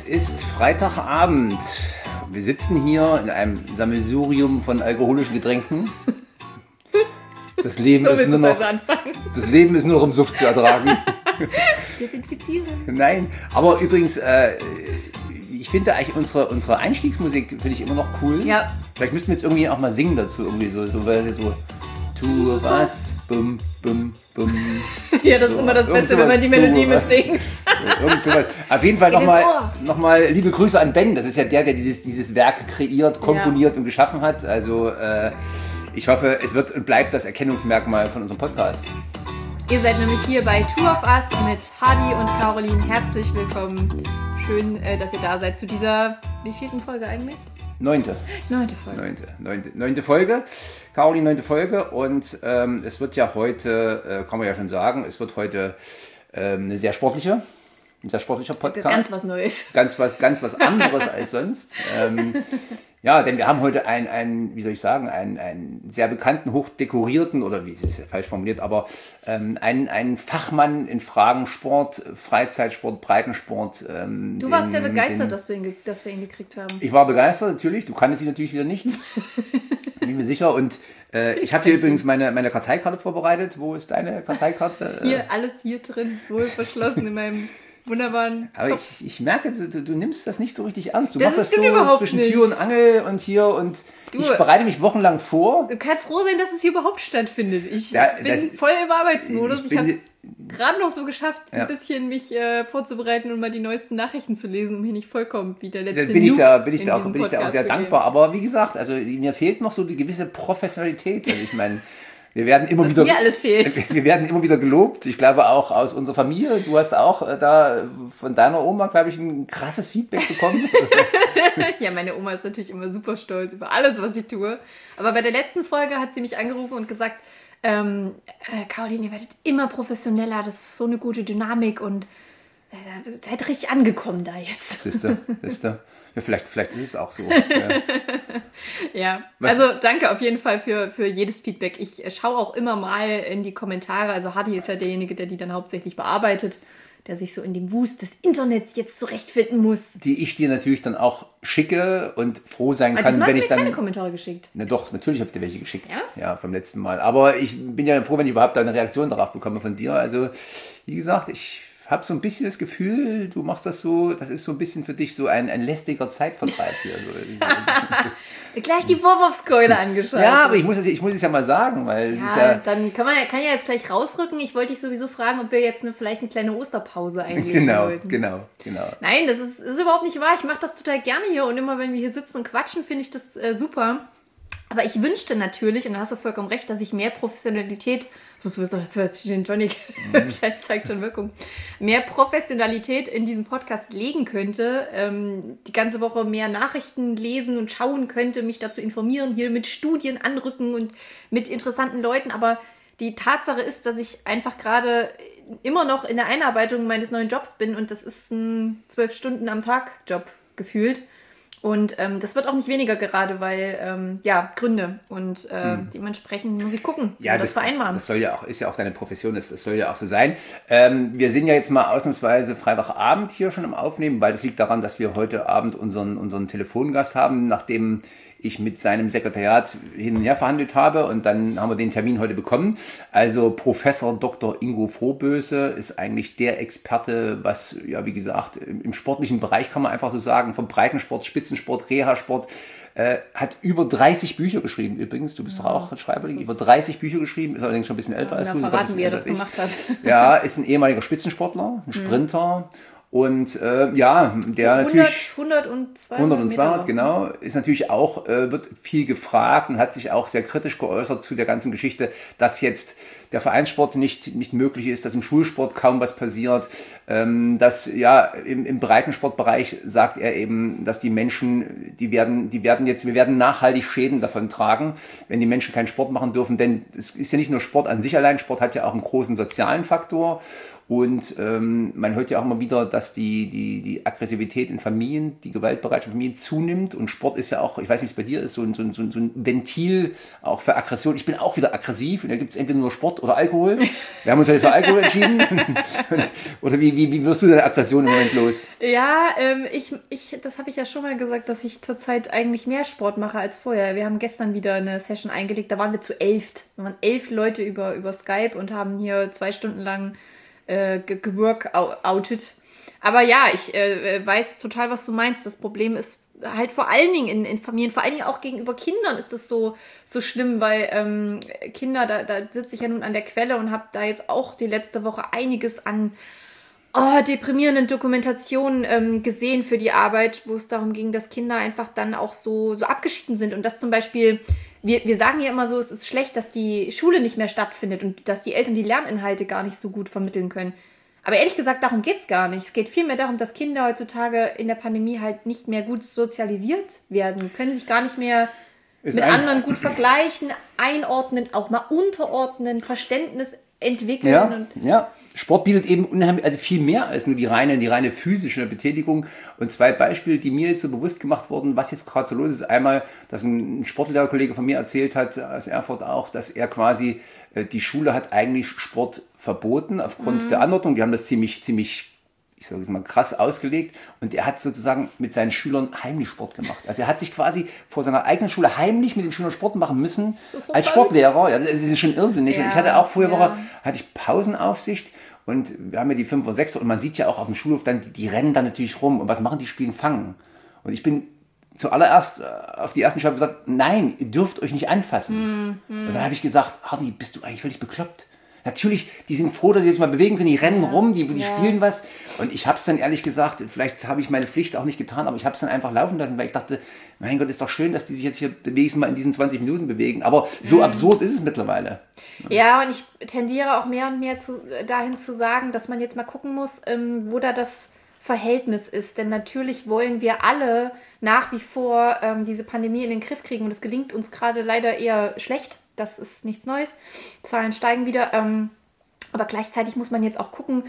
ist Freitagabend. Wir sitzen hier in einem Sammelsurium von alkoholischen Getränken. Das Leben, so ist nur noch, das Leben ist nur noch im Suff zu ertragen. Desinfizieren. Nein, aber übrigens, ich finde eigentlich unsere Einstiegsmusik finde ich immer noch cool. Ja. Vielleicht müssten wir jetzt irgendwie auch mal singen dazu, irgendwie so Two of Us, bum, bum, bum. Ja, das ist immer das Beste, wenn man die Melodie mitsingt. So, irgend sowas. Auf jeden Fall nochmal liebe Grüße an Ben. Das ist ja der dieses Werk kreiert, komponiert und geschaffen hat. Also ich hoffe, es wird und bleibt das Erkennungsmerkmal von unserem Podcast. Ihr seid nämlich hier bei Two of Us mit Hadi und Caroline. Herzlich willkommen. Schön, dass ihr da seid zu dieser, wievielten Folge eigentlich? 9. Folge. 9. Folge. Caroline, 9. Folge. Und es wird ja heute, kann man ja schon sagen, es wird heute ein sehr sportlicher Podcast. Ganz was Neues. Ganz was anderes als sonst. Ja, denn wir haben heute einen sehr bekannten, hochdekorierten, oder wie ist es falsch formuliert, aber einen Fachmann in Fragen Sport, Freizeitsport, Breitensport. Du warst ja begeistert, dass wir ihn gekriegt haben. Ich war begeistert, natürlich. Du kanntest ihn natürlich wieder nicht. Bin ich mir sicher. Und ich habe hier übrigens meine Karteikarte vorbereitet. Wo ist deine Karteikarte? Hier, alles hier drin, wohl verschlossen in meinem wunderbaren Aber Kopf. ich merke, du nimmst das nicht so richtig ernst. Du Das machst das stimmt so überhaupt zwischen nicht. Tür und Angel und hier und ich bereite mich wochenlang vor. Du kannst froh sein, dass es hier überhaupt stattfindet. Ich Ja, bin voll im Arbeitsmodus. Ich habe es bin- gerade noch so geschafft, Ja. ein bisschen mich vorzubereiten und mal die neuesten Nachrichten zu lesen, um hier nicht vollkommen wie der letzte bin ich Noob da auch in diesem sehr Podcast zu dankbar. Aber wie gesagt, also mir fehlt noch so die gewisse Professionalität. Also ich meine, wir werden immer Was wieder mir alles fehlt. Wir werden immer wieder gelobt. Ich glaube auch aus unserer Familie. Du hast auch da von deiner Oma, glaube ich, ein krasses Feedback bekommen. Ja, meine Oma ist natürlich immer super stolz über alles, was ich tue. Aber bei der letzten Folge hat sie mich angerufen und gesagt, Caroline, ihr werdet immer professioneller, das ist so eine gute Dynamik und seid richtig angekommen da jetzt. Siehst du? Ja, vielleicht ist es auch so. Ja. Ja, Was- also danke auf jeden Fall für jedes Feedback. Ich schaue auch immer mal in die Kommentare. Also Hadi ist ja derjenige, der die dann hauptsächlich bearbeitet, der sich so in dem Wust des Internets jetzt zurechtfinden muss. Die ich dir natürlich dann auch schicke und froh sein Aber kann, diesmal wenn hast ich du mir dann... keine Kommentare geschickt. Na doch, natürlich habe ich dir welche geschickt. Ja? Ja, vom letzten Mal. Aber ich bin ja froh, wenn ich überhaupt eine Reaktion darauf bekomme von dir. Also, wie gesagt, ich habe so ein bisschen das Gefühl, du machst das so, das ist so ein bisschen für dich so ein lästiger Zeitvertreib hier. Gleich die Vorwurfskeule angeschaut. Ja, aber ich muss es ja mal sagen, weil es ist Ja, ja... dann kann ja jetzt gleich rausrücken. Ich wollte dich sowieso fragen, ob wir jetzt vielleicht eine kleine Osterpause einlegen wollten. Genau. Nein, das ist überhaupt nicht wahr. Ich mache das total gerne hier und immer, wenn wir hier sitzen und quatschen, finde ich das super. Aber ich wünschte natürlich, und da hast du vollkommen recht, dass ich mehr Professionalität, das ist doch jetzt den Johnny, Scheiß zeigt schon Wirkung, mehr Professionalität in diesen Podcast legen könnte, die ganze Woche mehr Nachrichten lesen und schauen könnte, mich dazu informieren, hier mit Studien anrücken und mit interessanten Leuten. Aber die Tatsache ist, dass ich einfach gerade immer noch in der Einarbeitung meines neuen Jobs bin und das ist ein 12 Stunden am Tag Job gefühlt. Und das wird auch nicht weniger gerade, weil, Gründe. Und dementsprechend muss ich gucken, wie wir das vereinbaren. Das ist ja auch deine Profession, das soll ja auch so sein. Wir sind ja jetzt mal ausnahmsweise Freitagabend hier schon am Aufnehmen, weil das liegt daran, dass wir heute Abend unseren Telefongast haben, nachdem ich mit seinem Sekretariat hin und her verhandelt habe und dann haben wir den Termin heute bekommen. Also Professor Dr. Ingo Vorböse ist eigentlich der Experte, was, ja wie gesagt, im sportlichen Bereich kann man einfach so sagen, vom Breitensport, Spitzensport, Reha-Sport, hat über 30 Bücher geschrieben übrigens. Du bist doch auch Schreiberling, über 30 Bücher geschrieben, ist allerdings schon ein bisschen älter als du. Verraten, wie er das gemacht hat. Ja, ist ein ehemaliger Spitzensportler, ein Sprinter. Und der 100, natürlich 100 und 200 100 und 200, Meter. genau, ist natürlich auch, wird viel gefragt und hat sich auch sehr kritisch geäußert zu der ganzen Geschichte, dass jetzt der Vereinssport nicht möglich ist, dass im Schulsport kaum was passiert, dass im Breitensportbereich sagt er eben, dass die Menschen, wir werden nachhaltig Schäden davon tragen, wenn die Menschen keinen Sport machen dürfen, denn es ist ja nicht nur Sport an sich allein, Sport hat ja auch einen großen sozialen Faktor. Und man hört ja auch immer wieder, dass die Aggressivität in Familien, die Gewaltbereitschaft in Familien zunimmt. Und Sport ist ja auch, ich weiß nicht, wie es bei dir ist, so ein Ventil auch für Aggression. Ich bin auch wieder aggressiv und da gibt es entweder nur Sport oder Alkohol. Wir haben uns heute für Alkohol entschieden. Oder wie wirst du deine Aggression im Moment los? Ja, das habe ich ja schon mal gesagt, dass ich zurzeit eigentlich mehr Sport mache als vorher. Wir haben gestern wieder eine Session eingelegt, da waren wir zu 11. Da waren 11 Leute über Skype und haben hier 2 Stunden lang geworkoutet. Aber ja, ich weiß total, was du meinst. Das Problem ist halt vor allen Dingen in Familien, vor allen Dingen auch gegenüber Kindern ist das so schlimm, weil Kinder, da sitze ich ja nun an der Quelle und habe da jetzt auch die letzte Woche einiges an deprimierenden Dokumentationen gesehen für die Arbeit, wo es darum ging, dass Kinder einfach dann auch so abgeschieden sind und dass zum Beispiel wir sagen ja immer so, es ist schlecht, dass die Schule nicht mehr stattfindet und dass die Eltern die Lerninhalte gar nicht so gut vermitteln können. Aber ehrlich gesagt, darum geht es gar nicht. Es geht vielmehr darum, dass Kinder heutzutage in der Pandemie halt nicht mehr gut sozialisiert werden. Die können sich gar nicht mehr mit anderen gut vergleichen, einordnen, auch mal unterordnen, Verständnis entwickeln. Ja. Sport bietet eben unheimlich, also viel mehr als nur die reine physische Betätigung. Und 2 Beispiele, die mir jetzt so bewusst gemacht wurden, was jetzt gerade so los ist. Einmal, dass ein Sportlehrerkollege von mir erzählt hat, aus Erfurt auch, dass er quasi, die Schule hat eigentlich Sport verboten aufgrund der Anordnung. Die haben das ziemlich, ich sage jetzt mal, krass ausgelegt. Und er hat sozusagen mit seinen Schülern heimlich Sport gemacht. Also er hat sich quasi vor seiner eigenen Schule heimlich mit den Schülern Sport machen müssen, als Sportlehrer. Ja, das ist schon irrsinnig. Ja, und ich hatte auch vorige Woche, hatte ich Pausenaufsicht. Und wir haben ja die 5er, 6er und man sieht ja auch auf dem Schulhof dann, die rennen dann natürlich rum. Und was machen die? Spielen Fangen. Und ich bin zuallererst auf die ersten Schritte gesagt, nein, ihr dürft euch nicht anfassen. Und dann habe ich gesagt, Hardy, bist du eigentlich völlig bekloppt? Natürlich, die sind froh, dass sie sich mal bewegen können, die rennen rum, die spielen was. Und ich habe es dann ehrlich gesagt, vielleicht habe ich meine Pflicht auch nicht getan, aber ich habe es dann einfach laufen lassen, weil ich dachte, mein Gott, ist doch schön, dass die sich jetzt hier wenigstens mal in diesen 20 Minuten bewegen. Aber so absurd ist es mittlerweile. Ja, und ich tendiere auch mehr und mehr dahin zu sagen, dass man jetzt mal gucken muss, wo da das Verhältnis ist. Denn natürlich wollen wir alle nach wie vor diese Pandemie in den Griff kriegen. Und es gelingt uns gerade leider eher schlecht. Das ist nichts Neues. Zahlen steigen wieder. Aber gleichzeitig muss man jetzt auch gucken,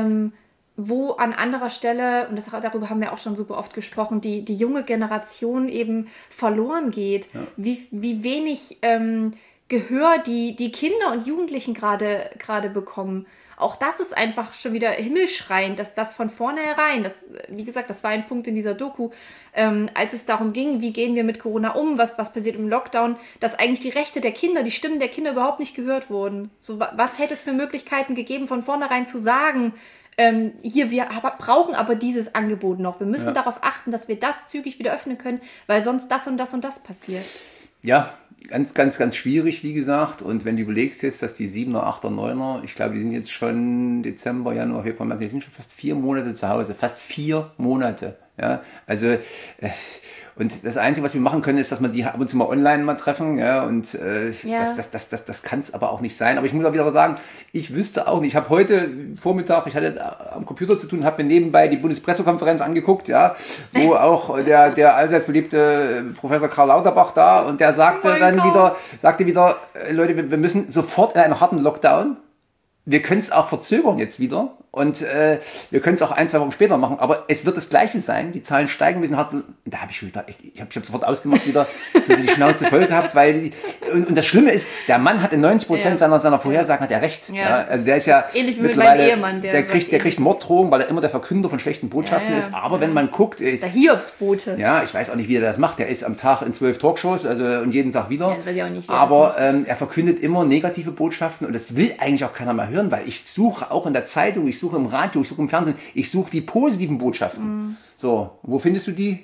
wo an anderer Stelle, und darüber haben wir auch schon super oft gesprochen, die junge Generation eben verloren geht. Ja. Wie wenig Gehör die Kinder und Jugendlichen gerade bekommen. Auch das ist einfach schon wieder himmelschreiend, dass das von vornherein, wie gesagt, das war ein Punkt in dieser Doku, als es darum ging, wie gehen wir mit Corona um, was passiert im Lockdown, dass eigentlich die Rechte der Kinder, die Stimmen der Kinder überhaupt nicht gehört wurden. So, was hätte es für Möglichkeiten gegeben, von vornherein zu sagen, wir brauchen aber dieses Angebot noch. Wir müssen darauf achten, dass wir das zügig wieder öffnen können, weil sonst das und das und das passiert. Ja, ganz, ganz, ganz schwierig, wie gesagt. Und wenn du überlegst jetzt, dass die 7er, 8er, 9er, ich glaube, die sind jetzt schon Dezember, Januar, Februar, März, die sind schon fast 4 Monate zu Hause. Fast 4 Monate. Ja, also, und das Einzige, was wir machen können, ist, dass wir die ab und zu mal online mal treffen. Ja, und das kann es aber auch nicht sein. Aber ich muss auch wieder sagen, ich wüsste auch nicht. Ich habe heute Vormittag, ich hatte am Computer zu tun, habe mir nebenbei die Bundespressekonferenz angeguckt, ja, wo auch der allseits beliebte Professor Karl Lauterbach da und der sagte wieder, Leute, wir müssen sofort in einen harten Lockdown. Wir können es auch verzögern jetzt wieder und wir können es auch 1-2 Wochen später machen, aber es wird das Gleiche sein. Die Zahlen steigen ein bisschen hart. Da habe ich schon wieder, ich habe sofort ausgemacht wieder, die Schnauze voll gehabt, weil und das Schlimme ist, der Mann hat in 90% seiner Vorhersagen hat er recht. Ja, also der ist ja ähnlich wie mittlerweile, mit meinem Ehemann, der kriegt Morddrohungen, weil er immer der Verkünder von schlechten Botschaften ist. Aber wenn man guckt, der Hiobsbote. Ja, ich weiß auch nicht, wie er das macht. Der ist am Tag in 12 Talkshows, also und jeden Tag wieder. Ja, das weiß ich auch nicht, aber er verkündet immer negative Botschaften und das will eigentlich auch keiner mehr hören, weil ich suche auch in der Zeitung, ich suche im Radio, ich suche im Fernsehen, ich suche die positiven Botschaften. So, wo findest du die?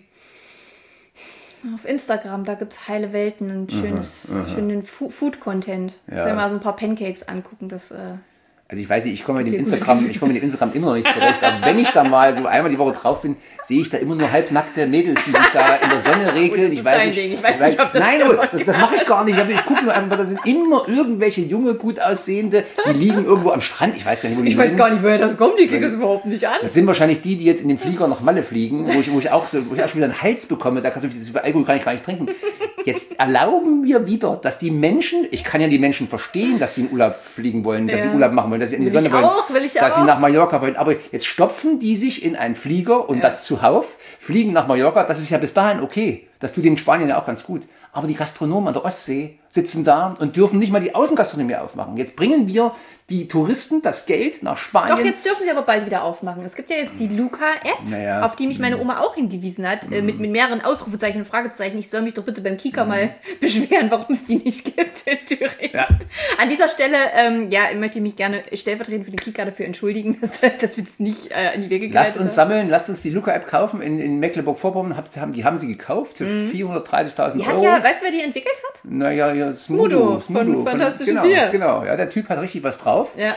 Auf Instagram, da gibt es heile Welten und schönen Food-Content. Ja. Ich soll mal so ein paar Pancakes angucken, das... Also ich weiß nicht, ich komme mit dem Instagram immer noch nicht zurecht, aber wenn ich da mal so einmal die Woche drauf bin, sehe ich da immer nur halbnackte Mädels, die sich da in der Sonne regeln. Ich weiß nicht, ob das nein, das mache ich gar nicht. Ich gucke nur einfach, da sind immer irgendwelche junge, gut aussehende, die liegen irgendwo am Strand. Ich weiß gar nicht, wo die sind. Ich weiß gar nicht, woher das kommt, die kriegen das überhaupt nicht an. Das sind wahrscheinlich die jetzt in den Flieger nach Malle fliegen, wo ich auch schon wieder einen Hals bekomme, da kannst du Alkohol kann ich gar nicht trinken. jetzt erlauben wir wieder, dass die Menschen, ich kann ja die Menschen verstehen, dass sie in Urlaub fliegen wollen, dass sie Urlaub machen wollen, dass sie in die Sonne wollen, dass sie nach Mallorca wollen. Aber jetzt stopfen die sich in einen Flieger und das zuhauf, fliegen nach Mallorca. Das ist ja bis dahin okay. Das tut den Spaniern ja auch ganz gut. Aber die Gastronomen an der Ostsee sitzen da und dürfen nicht mal die Außengastronomie aufmachen. Jetzt bringen wir die Touristen das Geld nach Spanien. Doch, jetzt dürfen sie aber bald wieder aufmachen. Es gibt ja jetzt die Luca-App, auf die mich meine Oma auch hingewiesen hat, mit mehreren Ausrufezeichen und Fragezeichen. Ich soll mich doch bitte beim Kika mal beschweren, warum es die nicht gibt in Thüringen. Ja. An dieser Stelle möchte ich mich gerne stellvertretend für den Kika dafür entschuldigen, dass wir das nicht in die Wege geleitet haben. Lasst uns die Luca-App kaufen. In Mecklenburg-Vorpommern haben sie gekauft für 430.000 Euro. Weißt du, wer die entwickelt hat? Naja, Smudo von Fantastischen Vier. Genau, ja, der Typ hat richtig was drauf. Ja.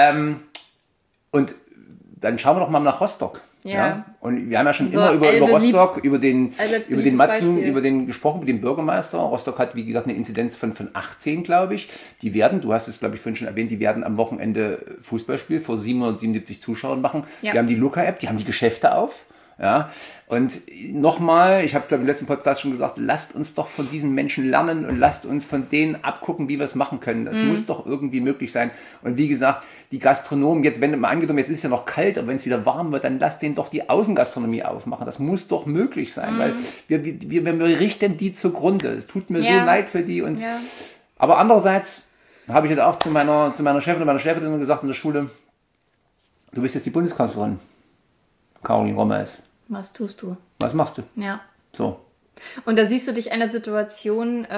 Und dann schauen wir doch mal nach Rostock. Ja. Und wir haben ja schon immer über Rostock, über den Matzen, über den gesprochen, mit dem Bürgermeister. Rostock hat, wie gesagt, eine Inzidenz von 18, glaube ich. Die werden, du hast es, glaube ich, vorhin schon erwähnt, die werden am Wochenende Fußballspiel vor 777 Zuschauern machen. Ja. Die haben die Luca-App, die haben die Geschäfte auf. Ja, und nochmal, ich habe es glaube ich im letzten Podcast schon gesagt, lasst uns doch von diesen Menschen lernen und lasst uns von denen abgucken, wie wir es machen können. Das muss doch irgendwie möglich sein. Und wie gesagt, die Gastronomen, jetzt wenn mal angenommen, jetzt ist es ja noch kalt, aber wenn es wieder warm wird, dann lasst denen doch die Außengastronomie aufmachen. Das muss doch möglich sein, weil wir richten die zugrunde. Es tut mir so leid für die. Und aber andererseits habe ich jetzt auch zu meiner Chefin und meiner Chefin gesagt in der Schule, du bist jetzt die Bundeskanzlerin, Caroline Rommels. Was tust du? Was machst du? Ja. So. Und da siehst du dich einer Situation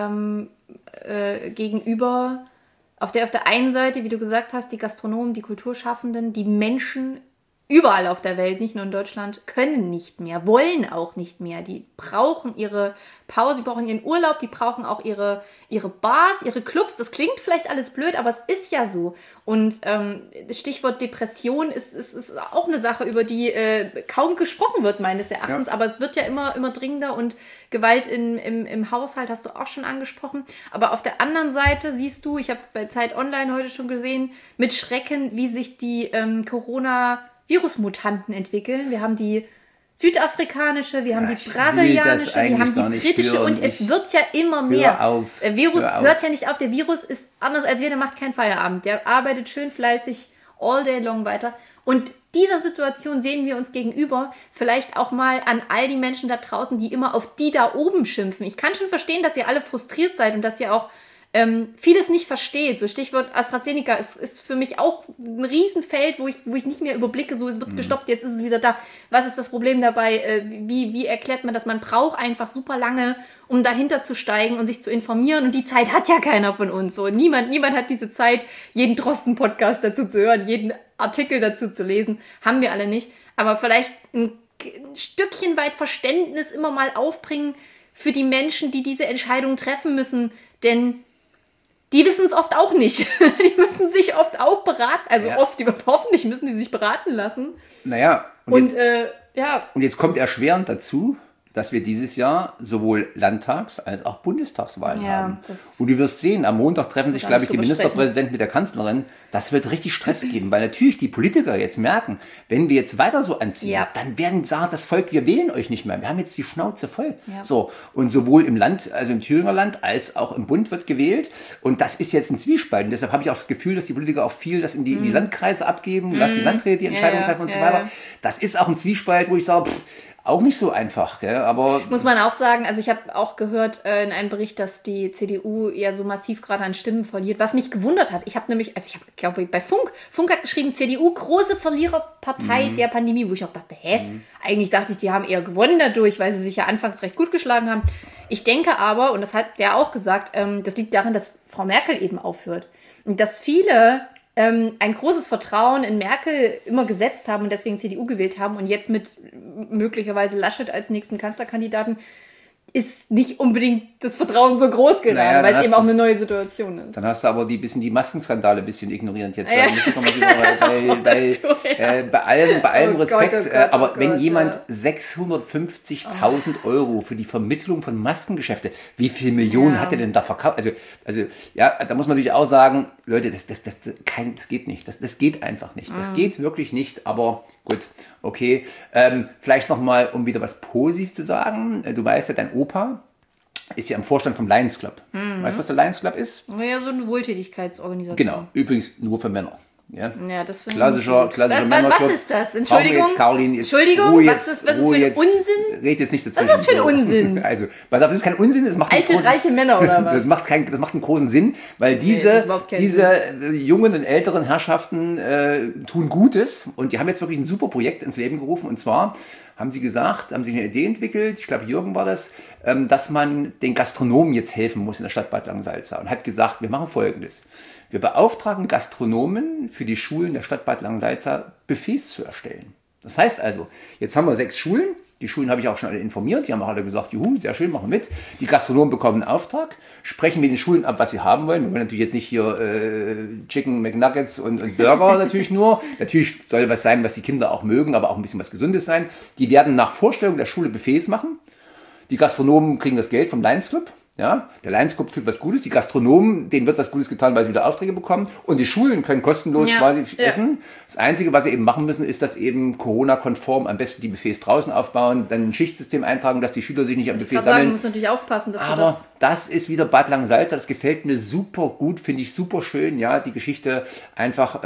gegenüber, auf der einen Seite, wie du gesagt hast, die Gastronomen, die Kulturschaffenden, die Menschen überall auf der Welt, nicht nur in Deutschland, können nicht mehr, wollen auch nicht mehr. Die brauchen ihre Pause, die brauchen ihren Urlaub, die brauchen auch ihre Bars, ihre Clubs. Das klingt vielleicht alles blöd, aber es ist ja so. Und Stichwort Depression ist auch eine Sache, über die kaum gesprochen wird, meines Erachtens. Ja. Aber es wird ja immer dringender und Gewalt im Haushalt hast du auch schon angesprochen. Aber auf der anderen Seite siehst du, ich habe es bei Zeit Online heute schon gesehen, mit Schrecken, wie sich die Corona-Virusmutanten entwickeln. Wir haben die südafrikanische, wir haben die brasilianische, wir haben die britische und es wird ja immer mehr. Der Virus hört ja nicht auf, der Virus ist anders als wir, der macht keinen Feierabend. Der arbeitet schön fleißig all day long weiter. Und dieser Situation sehen wir uns gegenüber, vielleicht auch mal an all die Menschen da draußen, die immer auf die da oben schimpfen. Ich kann schon verstehen, dass ihr alle frustriert seid und dass ihr auch vieles nicht versteht. So Stichwort AstraZeneca ist für mich auch ein Riesenfeld, wo ich nicht mehr überblicke, so es wird gestoppt, jetzt ist es wieder da. Was ist das Problem dabei? Wie erklärt man das? Man braucht einfach super lange, um dahinter zu steigen und sich zu informieren und die Zeit hat ja keiner von uns. So niemand hat diese Zeit, jeden Drosten-Podcast dazu zu hören, jeden Artikel dazu zu lesen. Haben wir alle nicht. Aber vielleicht ein Stückchen weit Verständnis immer mal aufbringen für die Menschen, die diese Entscheidung treffen müssen, denn die wissen es oft auch nicht. Die müssen sich oft auch beraten. Also hoffentlich müssen die sich beraten lassen. Naja. Und jetzt kommt erschwerend dazu, dass wir dieses Jahr sowohl Landtags- als auch Bundestagswahlen haben. Und du wirst sehen, am Montag treffen sich, glaube ich, die Ministerpräsidenten mit der Kanzlerin. Das wird richtig Stress geben, weil natürlich die Politiker jetzt merken, wenn wir jetzt weiter so anziehen, dann werden sagen, das Volk, wir wählen euch nicht mehr. Wir haben jetzt die Schnauze voll. Ja. So. Und sowohl im Land, also im Thüringer Land, als auch im Bund wird gewählt. Und das ist jetzt ein Zwiespalt. Und deshalb habe ich auch das Gefühl, dass die Politiker auch viel das in die Landkreise abgeben, dass die Landräte die Entscheidungen treffen und so weiter. Das ist auch ein Zwiespalt, wo ich sage, auch nicht so einfach, gell? Aber muss man auch sagen, also ich habe auch gehört in einem Bericht, dass die CDU ja so massiv gerade an Stimmen verliert, was mich gewundert hat. Ich glaube bei Funk hat geschrieben, CDU, große Verliererpartei der Pandemie, wo ich auch dachte, eigentlich dachte ich, die haben eher gewonnen dadurch, weil sie sich ja anfangs recht gut geschlagen haben. Ich denke aber, und das hat der auch gesagt, das liegt daran, dass Frau Merkel eben aufhört. Und dass viele ein großes Vertrauen in Merkel immer gesetzt haben und deswegen CDU gewählt haben und jetzt mit möglicherweise Laschet als nächsten Kanzlerkandidaten ist nicht unbedingt das Vertrauen so groß gerade, weil es eben auch eine neue Situation ist. Dann hast du aber die Maskenskandale ein bisschen ignorierend jetzt. Bei allem Respekt, wenn jemand 650.000 Euro für die Vermittlung von Maskengeschäfte, wie viel Millionen hat er denn da verkauft? Also da muss man natürlich auch sagen, Leute, das geht nicht. Das geht einfach nicht. Das geht wirklich nicht, aber gut, okay. Vielleicht nochmal, um wieder was Positives zu sagen. Du weißt ja, dein Opa ist ja im Vorstand vom Lions Club. Weißt du, was der Lions Club ist? Ja, so eine Wohltätigkeitsorganisation. Genau, übrigens nur für Männer. Ja, ja, das ist klassischer Männerclub. Was ist das? Entschuldigung. Jetzt, Caroline, Entschuldigung, was ist für ein Unsinn? Red jetzt nicht dazwischen. Was ist das für ein Unsinn? Also, pass auf, das ist kein Unsinn. Das macht Alte, reiche Männer oder was? Das macht einen großen Sinn, weil diese jungen und älteren Herrschaften tun Gutes und die haben jetzt wirklich ein super Projekt ins Leben gerufen. Und zwar haben sie eine Idee entwickelt, ich glaube Jürgen war das, dass man den Gastronomen jetzt helfen muss in der Stadt Bad Langensalza und hat gesagt, wir machen Folgendes. Wir beauftragen Gastronomen für die Schulen der Stadt Bad Langensalza Buffets zu erstellen. Das heißt also, jetzt haben wir 6 Schulen. Die Schulen habe ich auch schon alle informiert. Die haben auch alle gesagt, juhu, sehr schön, machen wir mit. Die Gastronomen bekommen einen Auftrag, sprechen mit den Schulen ab, was sie haben wollen. Wir wollen natürlich jetzt nicht hier Chicken McNuggets und Burger natürlich nur. Natürlich soll was sein, was die Kinder auch mögen, aber auch ein bisschen was Gesundes sein. Die werden nach Vorstellung der Schule Buffets machen. Die Gastronomen kriegen das Geld vom Lions Club. Ja, der Lions Club tut was Gutes, die Gastronomen, denen wird was Gutes getan, weil sie wieder Aufträge bekommen und die Schulen können kostenlos quasi essen. Das Einzige, was sie eben machen müssen, ist, dass eben Corona-konform am besten die Buffets draußen aufbauen, dann ein Schichtsystem eintragen, dass die Schüler sich nicht am Buffet sammeln. Du musst natürlich aufpassen, dass aber das ist wieder Bad Langensalza, das gefällt mir super gut, finde ich super schön, ja, die Geschichte einfach...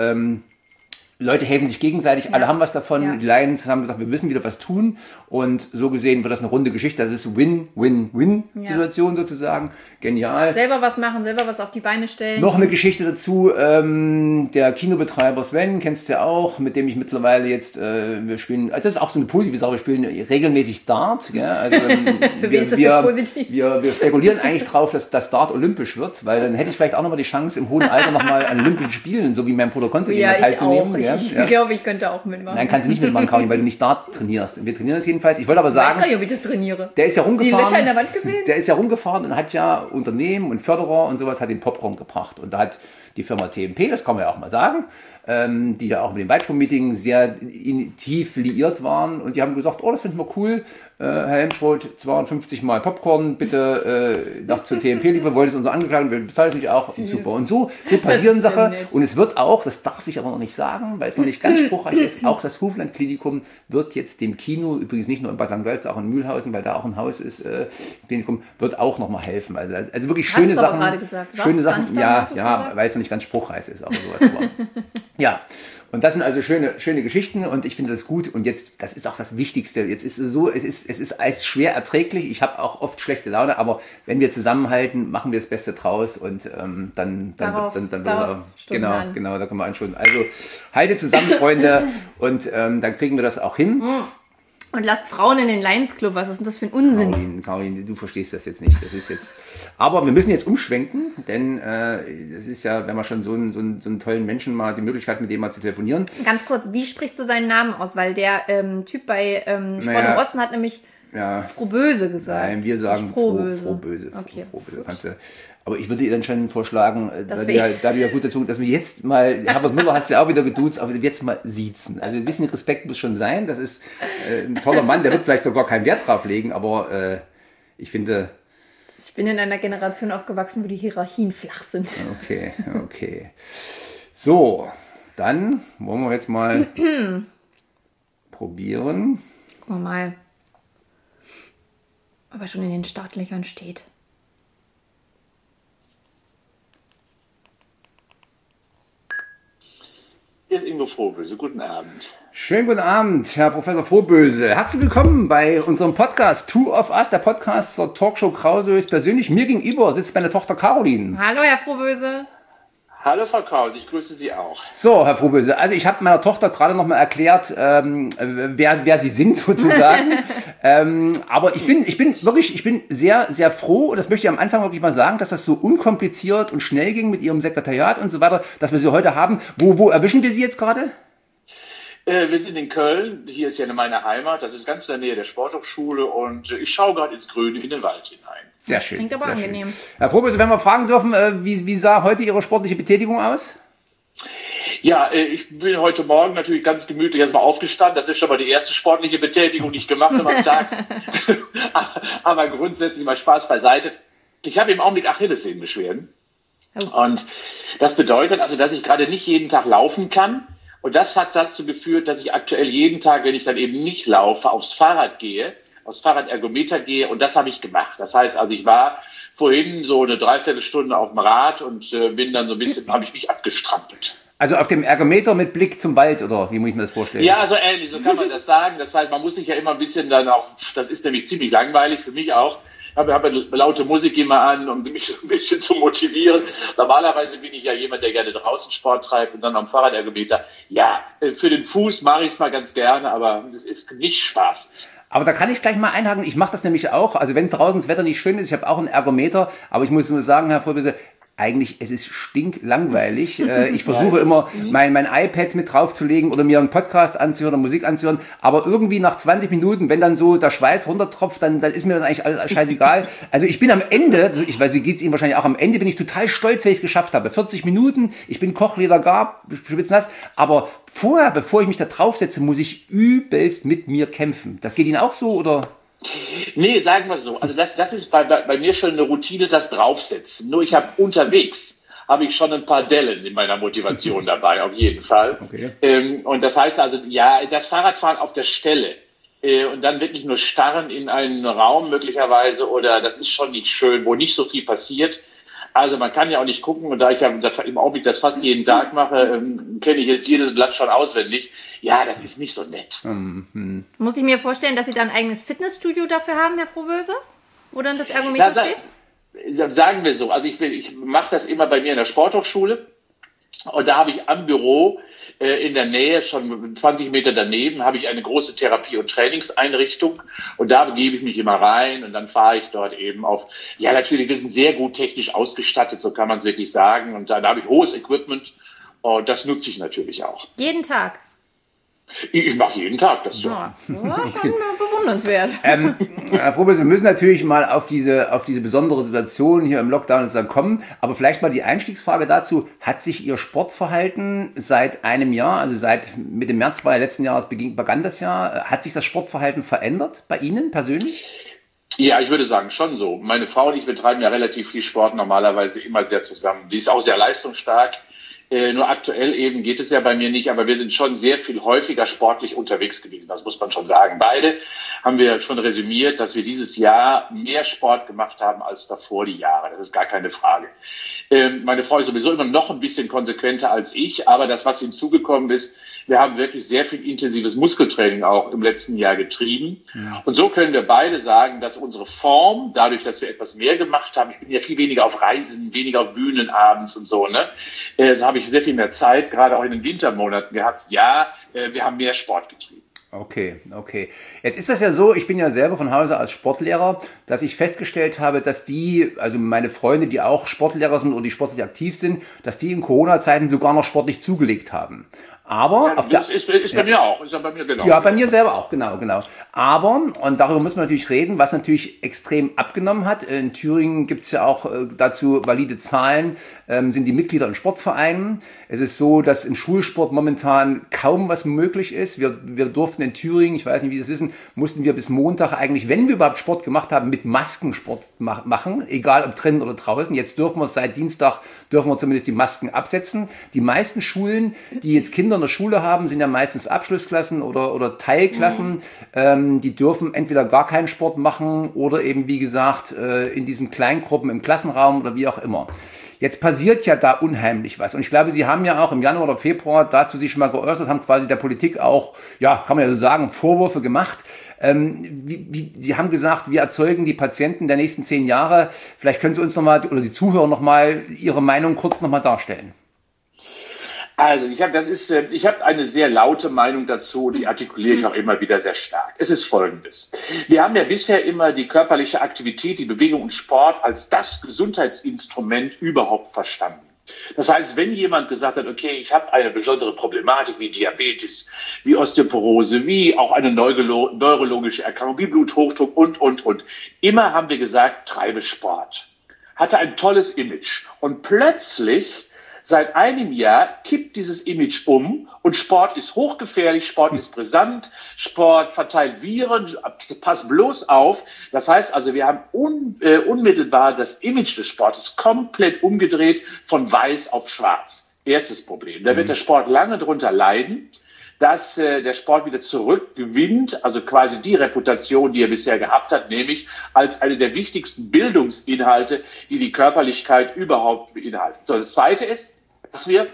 Leute helfen sich gegenseitig, alle haben was davon. Ja. Die Lions haben gesagt, wir müssen wieder was tun. Und so gesehen wird das eine runde Geschichte. Das ist Win-Win-Win-Situation sozusagen. Genial. Selber was machen, selber was auf die Beine stellen. Noch eine Geschichte dazu. Der Kinobetreiber Sven, kennst du ja auch, mit dem ich mittlerweile jetzt, wir spielen, also das ist auch so eine positive Sache, wir spielen regelmäßig Dart. Ja, also, für wen ist das jetzt positiv? Wir spekulieren eigentlich drauf, dass das Dart olympisch wird, weil dann hätte ich vielleicht auch nochmal die Chance, im hohen Alter nochmal an Olympischen Spielen, so wie mein Bruder Konze, teilzunehmen. Ich glaube, ich könnte auch mitmachen. Nein, kannst du nicht mitmachen, Karin, weil du nicht Dart trainierst. Wir trainieren das jedenfalls. Ich wollte aber sagen... Ich weiß gar nicht, ob ich das trainiere. Der ist ja rumgefahren. Löcher in der Wand gesehen? Der ist ja rumgefahren und hat ja Unternehmen und Förderer und sowas, hat den Popcorn gebracht. Und da hat die Firma TMP, das kann man ja auch mal sagen, die ja auch mit dem Weitsprung-Meeting sehr tief liiert waren. Und die haben gesagt, oh, das finden wir cool. Herr Helmschroth, 52 Mal Popcorn, bitte nach zur TMP liefern. Wollte es uns angeklagt, wir bezahlen es nicht auch. Super. Und so passieren Sachen. Und es wird auch, das darf ich aber noch nicht sagen, weil es noch nicht ganz spruchreich ist, auch das Hofland-Klinikum wird jetzt dem Kino, übrigens nicht nur in Bad Langensalza, auch in Mühlhausen, weil da auch ein Haus ist, Klinikum, wird auch nochmal helfen. Also wirklich schöne Sachen. Hast du aber gerade gesagt. Schöne Sachen, ja, weil es noch nicht ganz spruchreich ist, aber sowas. Ja, und das sind also schöne Geschichten und ich finde das gut und jetzt, das ist auch das Wichtigste, jetzt ist es so, es ist alles schwer erträglich, ich habe auch oft schlechte Laune, aber wenn wir zusammenhalten, machen wir das Beste draus und dann genau, da können wir anschauen. Also haltet zusammen, Freunde, und dann kriegen wir das auch hin. Und lasst Frauen in den Lions Club. Was ist denn das für ein Unsinn? Caroline, du verstehst das jetzt nicht. Das ist jetzt. Aber wir müssen jetzt umschwenken, denn das ist ja, wenn man schon so einen tollen Menschen mal die Möglichkeit, mit dem mal zu telefonieren. Ganz kurz, wie sprichst du seinen Namen aus? Weil der Typ bei Sport im Osten hat nämlich Frohböse gesagt. Nein, wir sagen Frohböse. Okay. Frohböse. Aber ich würde dir dann schon vorschlagen, da du ja gut dazu, dass wir jetzt mal, Herbert Müller hast du ja auch wieder geduzt, aber jetzt mal siezen. Also ein bisschen Respekt muss schon sein. Das ist ein toller Mann, der wird vielleicht sogar keinen Wert drauf legen, aber ich finde... Ich bin in einer Generation aufgewachsen, wo die Hierarchien flach sind. Okay. So, dann wollen wir jetzt mal probieren. Gucken wir mal, ob er schon in den Startlöchern steht. Hier ist Ingo Frohböse. Guten Abend. Schönen guten Abend, Herr Professor Frohböse. Herzlich willkommen bei unserem Podcast Two of Us, der Podcast zur Talkshow Krause ist persönlich. Mir gegenüber sitzt meine Tochter Caroline. Hallo, Herr Frohböse. Hallo, Frau Krause, ich grüße Sie auch. So, Herr Frohböse, also ich habe meiner Tochter gerade noch mal erklärt, wer Sie sind sozusagen. Aber ich bin sehr, sehr froh, und das möchte ich am Anfang wirklich mal sagen, dass das so unkompliziert und schnell ging mit Ihrem Sekretariat und so weiter, dass wir Sie heute haben. Wo erwischen wir Sie jetzt gerade? Wir sind in Köln, hier ist ja meine Heimat, das ist ganz in der Nähe der Sporthochschule und ich schaue gerade ins Grüne, in den Wald hinein. Sehr schön. Klingt aber angenehm. Schön. Herr Frohböse, wenn wir fragen dürfen, wie sah heute Ihre sportliche Betätigung aus? Ja, ich bin heute Morgen natürlich ganz gemütlich erstmal aufgestanden. Das ist schon mal die erste sportliche Betätigung, die ich gemacht habe am Tag. Aber grundsätzlich mal Spaß beiseite. Ich habe im Augenblick Achillessehnenbeschwerden. Und das bedeutet also, dass ich gerade nicht jeden Tag laufen kann. Und das hat dazu geführt, dass ich aktuell jeden Tag, wenn ich dann eben nicht laufe, aufs Fahrrad gehe. aufs Fahrradergometer gehe und das habe ich gemacht. Das heißt, also ich war vorhin so eine Dreiviertelstunde auf dem Rad und bin dann so ein bisschen, habe ich mich abgestrampelt. Also auf dem Ergometer mit Blick zum Wald, oder wie muss ich mir das vorstellen? Ja, so ähnlich, so kann man das sagen. Das heißt, man muss sich ja immer ein bisschen dann auch, das ist nämlich ziemlich langweilig für mich auch. Ich habe laute Musik immer an, um mich so ein bisschen zu motivieren. Normalerweise bin ich ja jemand, der gerne draußen Sport treibt und dann am Fahrradergometer. Ja, für den Fuß mache ich es mal ganz gerne, aber es ist nicht Spaß. Aber da kann ich gleich mal einhaken. Ich mache das nämlich auch. Also wenn es draußen das Wetter nicht schön ist, ich habe auch einen Ergometer, aber ich muss nur sagen, Herr Vorbese, eigentlich, es ist stinklangweilig. Ich versuche immer, mein iPad mit draufzulegen oder mir einen Podcast anzuhören oder Musik anzuhören. Aber irgendwie nach 20 Minuten, wenn dann so der Schweiß runtertropft, dann ist mir das eigentlich alles scheißegal. Also ich bin am Ende, ich weiß, wie geht's Ihnen wahrscheinlich auch, am Ende bin ich total stolz, wenn ich es geschafft habe. 40 Minuten, ich bin Kochleder gar, schwitznass. Aber vorher, bevor ich mich da draufsetze, muss ich übelst mit mir kämpfen. Das geht Ihnen auch so, oder? Nee, sagen wir so. Also das ist bei mir schon eine Routine, das Draufsetzen. Nur ich habe unterwegs, habe ich schon ein paar Dellen in meiner Motivation dabei, auf jeden Fall. Okay. Und das heißt also, ja, das Fahrradfahren auf der Stelle und dann wirklich nur starren in einen Raum möglicherweise oder das ist schon nicht schön, wo nicht so viel passiert. Also man kann ja auch nicht gucken und da ich ja im Augenblick das fast jeden Tag mache, kenne ich jetzt jedes Blatt schon auswendig. Ja, das ist nicht so nett. Muss ich mir vorstellen, dass Sie da ein eigenes Fitnessstudio dafür haben, Herr Frohböse? Wo dann das Ergometer steht? Sagen wir so, also ich mache das immer bei mir in der Sporthochschule und da habe ich am Büro in der Nähe, schon 20 Meter daneben, habe ich eine große Therapie- und Trainingseinrichtung und da begebe ich mich immer rein und dann fahre ich dort eben auf, ja natürlich, wir sind sehr gut technisch ausgestattet, so kann man es wirklich sagen und da habe ich hohes Equipment und das nutze ich natürlich auch. Jeden Tag? Ich mache jeden Tag das so. Ja, schon bewundernswert. Herr Frohböse, wir müssen natürlich mal auf diese besondere Situation hier im Lockdown dann kommen, aber vielleicht mal die Einstiegsfrage dazu, hat sich Ihr Sportverhalten seit einem Jahr, also seit Mitte März letzten Jahres begann das Jahr, hat sich das Sportverhalten verändert bei Ihnen persönlich? Ja, ich würde sagen, schon so. Meine Frau und ich betreiben ja relativ viel Sport, normalerweise immer sehr zusammen. Die ist auch sehr leistungsstark. Nur aktuell eben geht es ja bei mir nicht, aber wir sind schon sehr viel häufiger sportlich unterwegs gewesen. Das muss man schon sagen. Beide haben wir schon resümiert, dass wir dieses Jahr mehr Sport gemacht haben als davor die Jahre. Das ist gar keine Frage. Meine Frau ist sowieso immer noch ein bisschen konsequenter als ich, aber das, was hinzugekommen ist, wir haben wirklich sehr viel intensives Muskeltraining auch im letzten Jahr getrieben. Ja. Und so können wir beide sagen, dass unsere Form, dadurch, dass wir etwas mehr gemacht haben, ich bin ja viel weniger auf Reisen, weniger auf Bühnen abends und so, ne? So habe ich sehr viel mehr Zeit, gerade auch in den Wintermonaten gehabt. Ja, wir haben mehr Sport getrieben. Okay. Jetzt ist das ja so, ich bin ja selber von Hause als Sportlehrer, dass ich festgestellt habe, dass also meine Freunde, die auch Sportlehrer sind oder die sportlich aktiv sind, dass die in Corona-Zeiten sogar noch sportlich zugelegt haben. Aber ja, das ist bei mir auch. Ist ja bei mir genau. Ja, bei mir selber auch, genau. Aber, und darüber muss man natürlich reden, was natürlich extrem abgenommen hat. In Thüringen gibt es ja auch dazu valide Zahlen, sind die Mitglieder in Sportvereinen. Es ist so, dass im Schulsport momentan kaum was möglich ist. Wir durften in Thüringen, ich weiß nicht, wie Sie das wissen, mussten wir bis Montag eigentlich, wenn wir überhaupt Sport gemacht haben, mit Masken Sport machen, egal ob drinnen oder draußen. Jetzt dürfen wir seit Dienstag, zumindest die Masken absetzen. Die meisten Schulen, die jetzt Kinder in der Schule haben, sind ja meistens Abschlussklassen oder Teilklassen. Die dürfen entweder gar keinen Sport machen oder eben, wie gesagt, in diesen Kleingruppen im Klassenraum oder wie auch immer. Jetzt passiert ja da unheimlich was. Und ich glaube, Sie haben ja auch im Januar oder Februar dazu sich schon mal geäußert, haben quasi der Politik auch, ja, kann man ja so sagen, Vorwürfe gemacht. Sie haben gesagt, wir erzeugen die Patienten der nächsten 10 Jahre. Vielleicht können Sie uns nochmal, oder die Zuhörer nochmal, Ihre Meinung kurz nochmal darstellen. Also, ich habe eine sehr laute Meinung dazu und die artikuliere ich auch immer wieder sehr stark. Es ist Folgendes. Wir haben ja bisher immer die körperliche Aktivität, die Bewegung und Sport als das Gesundheitsinstrument überhaupt verstanden. Das heißt, wenn jemand gesagt hat, okay, ich habe eine besondere Problematik wie Diabetes, wie Osteoporose, wie auch eine neurologische Erkrankung, wie Bluthochdruck und. Immer haben wir gesagt, treibe Sport. Hatte ein tolles Image. Und plötzlich seit einem Jahr kippt dieses Image um und Sport ist hochgefährlich, Sport ist brisant, Sport verteilt Viren, pass bloß auf. Das heißt also, wir haben unmittelbar das Image des Sportes komplett umgedreht von weiß auf schwarz. Erstes Problem. Da wird der Sport lange drunter leiden. dass der Sport wieder zurückgewinnt, also quasi die Reputation, die er bisher gehabt hat, nämlich als eine der wichtigsten Bildungsinhalte, die die Körperlichkeit überhaupt beinhalten. So, das Zweite ist, dass wir,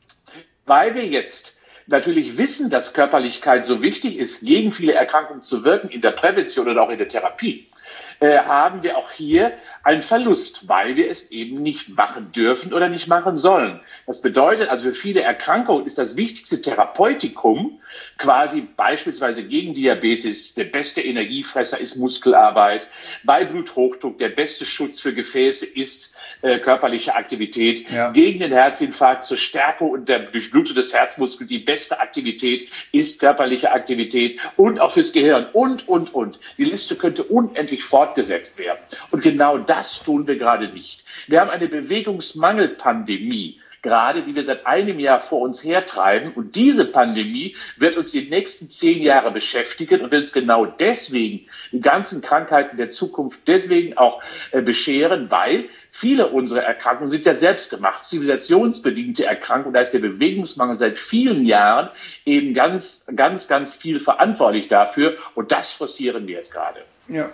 weil wir jetzt natürlich wissen, dass Körperlichkeit so wichtig ist, gegen viele Erkrankungen zu wirken, in der Prävention oder auch in der Therapie, haben wir auch hier einen Verlust, weil wir es eben nicht machen dürfen oder nicht machen sollen. Das bedeutet also, für viele Erkrankungen ist das wichtigste Therapeutikum quasi beispielsweise gegen Diabetes, der beste Energiefresser ist Muskelarbeit, bei Bluthochdruck der beste Schutz für Gefäße ist körperliche Aktivität, gegen den Herzinfarkt zur Stärkung und der Durchblutung des Herzmuskels die beste Aktivität ist körperliche Aktivität und auch fürs Gehirn und. Die Liste könnte unendlich fortgesetzt werden. Und genau das tun wir gerade nicht. Wir haben eine Bewegungsmangelpandemie, gerade die wir seit einem Jahr vor uns hertreiben. Und diese Pandemie wird uns die nächsten 10 Jahre beschäftigen und wird uns genau deswegen die ganzen Krankheiten der Zukunft deswegen auch bescheren, weil viele unserer Erkrankungen sind ja selbstgemacht, zivilisationsbedingte Erkrankungen. Da ist der Bewegungsmangel seit vielen Jahren eben ganz viel verantwortlich dafür. Und das forcieren wir jetzt gerade. Ja.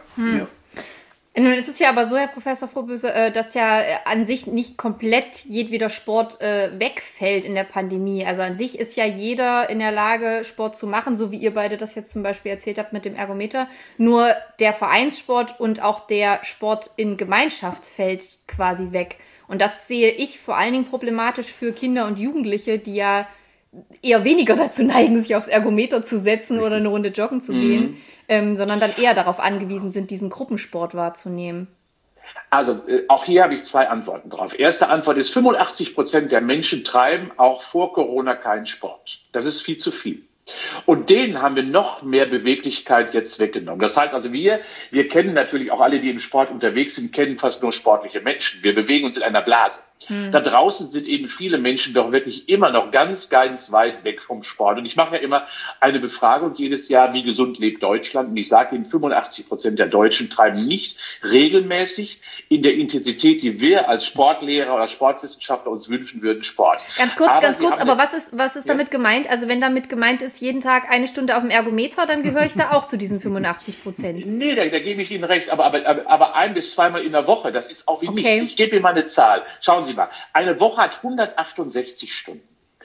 Nun ist es ja aber so, Herr Professor Frohböse, dass ja an sich nicht komplett jedweder Sport wegfällt in der Pandemie. Also an sich ist ja jeder in der Lage, Sport zu machen, so wie ihr beide das jetzt zum Beispiel erzählt habt mit dem Ergometer. Nur der Vereinssport und auch der Sport in Gemeinschaft fällt quasi weg. Und das sehe ich vor allen Dingen problematisch für Kinder und Jugendliche, die ja eher weniger dazu neigen, sich aufs Ergometer zu setzen oder eine Runde joggen zu gehen, sondern dann eher darauf angewiesen sind, diesen Gruppensport wahrzunehmen. Also auch hier habe ich 2 Antworten drauf. Erste Antwort ist, 85% der Menschen treiben auch vor Corona keinen Sport. Das ist viel zu viel. Und denen haben wir noch mehr Beweglichkeit jetzt weggenommen. Das heißt also, wir kennen natürlich auch alle, die im Sport unterwegs sind, kennen fast nur sportliche Menschen. Wir bewegen uns in einer Blase. Da draußen sind eben viele Menschen doch wirklich immer noch ganz weit weg vom Sport. Und ich mache ja immer eine Befragung jedes Jahr, wie gesund lebt Deutschland? Und ich sage Ihnen, 85% der Deutschen treiben nicht regelmäßig in der Intensität, die wir als Sportlehrer oder Sportwissenschaftler uns wünschen würden, Sport. Ganz kurz, aber was ist damit gemeint? Also wenn damit gemeint ist, jeden Tag 1 Stunde auf dem Ergometer, dann gehöre ich da auch zu diesen 85%. Nee, da gebe ich Ihnen recht, aber 1 bis 2 Mal in der Woche, das ist auch wie nichts. Ich gebe Ihnen mal eine Zahl. Schauen Sie mal, eine Woche hat 168 Stunden.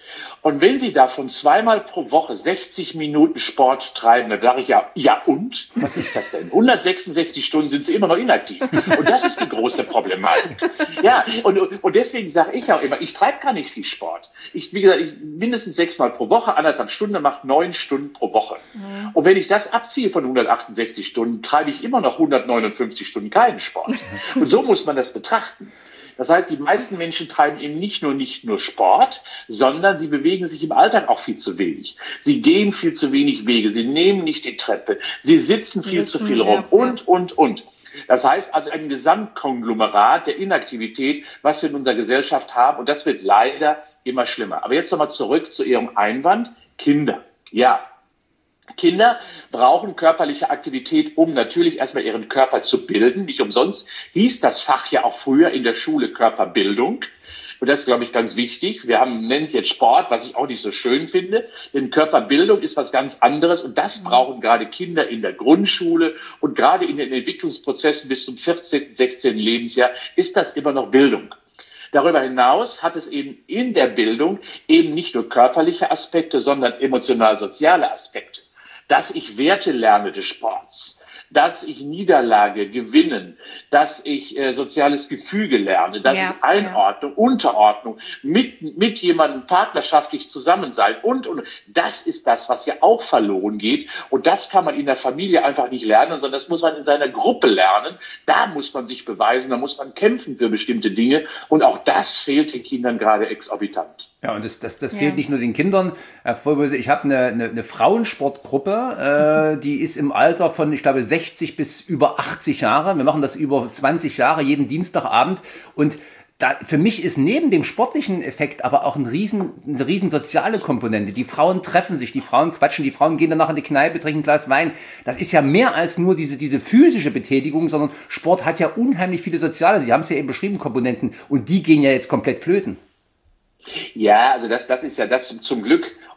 Und wenn Sie davon 2-mal pro Woche 60 Minuten Sport treiben, dann sage ich ja und? Was ist das denn? 166 Stunden sind Sie immer noch inaktiv. Und das ist die große Problematik. Ja, und deswegen sage ich auch immer, ich treibe gar nicht viel Sport. Wie gesagt, mindestens 6-mal pro Woche, 1,5 Stunden, macht 9 Stunden pro Woche. Und wenn ich das abziehe von 168 Stunden, treibe ich immer noch 159 Stunden keinen Sport. Und so muss man das betrachten. Das heißt, die meisten Menschen treiben eben nicht nur Sport, sondern sie bewegen sich im Alltag auch viel zu wenig. Sie gehen viel zu wenig Wege, sie nehmen nicht die Treppe, sie sitzen viel zu viel rum und. Das heißt also ein Gesamtkonglomerat der Inaktivität, was wir in unserer Gesellschaft haben, und das wird leider immer schlimmer. Aber jetzt nochmal zurück zu Ihrem Einwand. Kinder. Ja. Kinder brauchen körperliche Aktivität, um natürlich erstmal ihren Körper zu bilden. Nicht umsonst hieß das Fach ja auch früher in der Schule Körperbildung. Und das ist, glaube ich, ganz wichtig. Wir nennen es jetzt Sport, was ich auch nicht so schön finde. Denn Körperbildung ist was ganz anderes. Und das brauchen gerade Kinder in der Grundschule. Und gerade in den Entwicklungsprozessen bis zum 14., 16. Lebensjahr ist das immer noch Bildung. Darüber hinaus hat es eben in der Bildung eben nicht nur körperliche Aspekte, sondern emotional-soziale Aspekte. Dass ich Werte lerne des Sports, dass ich Niederlage gewinnen, dass ich soziales Gefüge lerne, dass ich Einordnung, Unterordnung, mit jemandem partnerschaftlich zusammen sein und. Das ist das, was ja auch verloren geht. Und das kann man in der Familie einfach nicht lernen, sondern das muss man in seiner Gruppe lernen. Da muss man sich beweisen, da muss man kämpfen für bestimmte Dinge. Und auch das fehlt den Kindern gerade exorbitant. Ja, und das fehlt nicht nur den Kindern. Herr Frohböse, ich habe eine Frauensportgruppe, die ist im Alter von, ich glaube, 60 bis über 80 Jahre. Wir machen das über 20 Jahre, jeden Dienstagabend. Und für mich ist neben dem sportlichen Effekt aber auch eine riesen soziale Komponente. Die Frauen treffen sich, die Frauen quatschen, die Frauen gehen danach in die Kneipe, trinken ein Glas Wein. Das ist ja mehr als nur diese physische Betätigung, sondern Sport hat ja unheimlich viele soziale, Sie haben es ja eben beschrieben, Komponenten. Und die gehen ja jetzt komplett flöten. Ja, also das ist ja das zum Glück.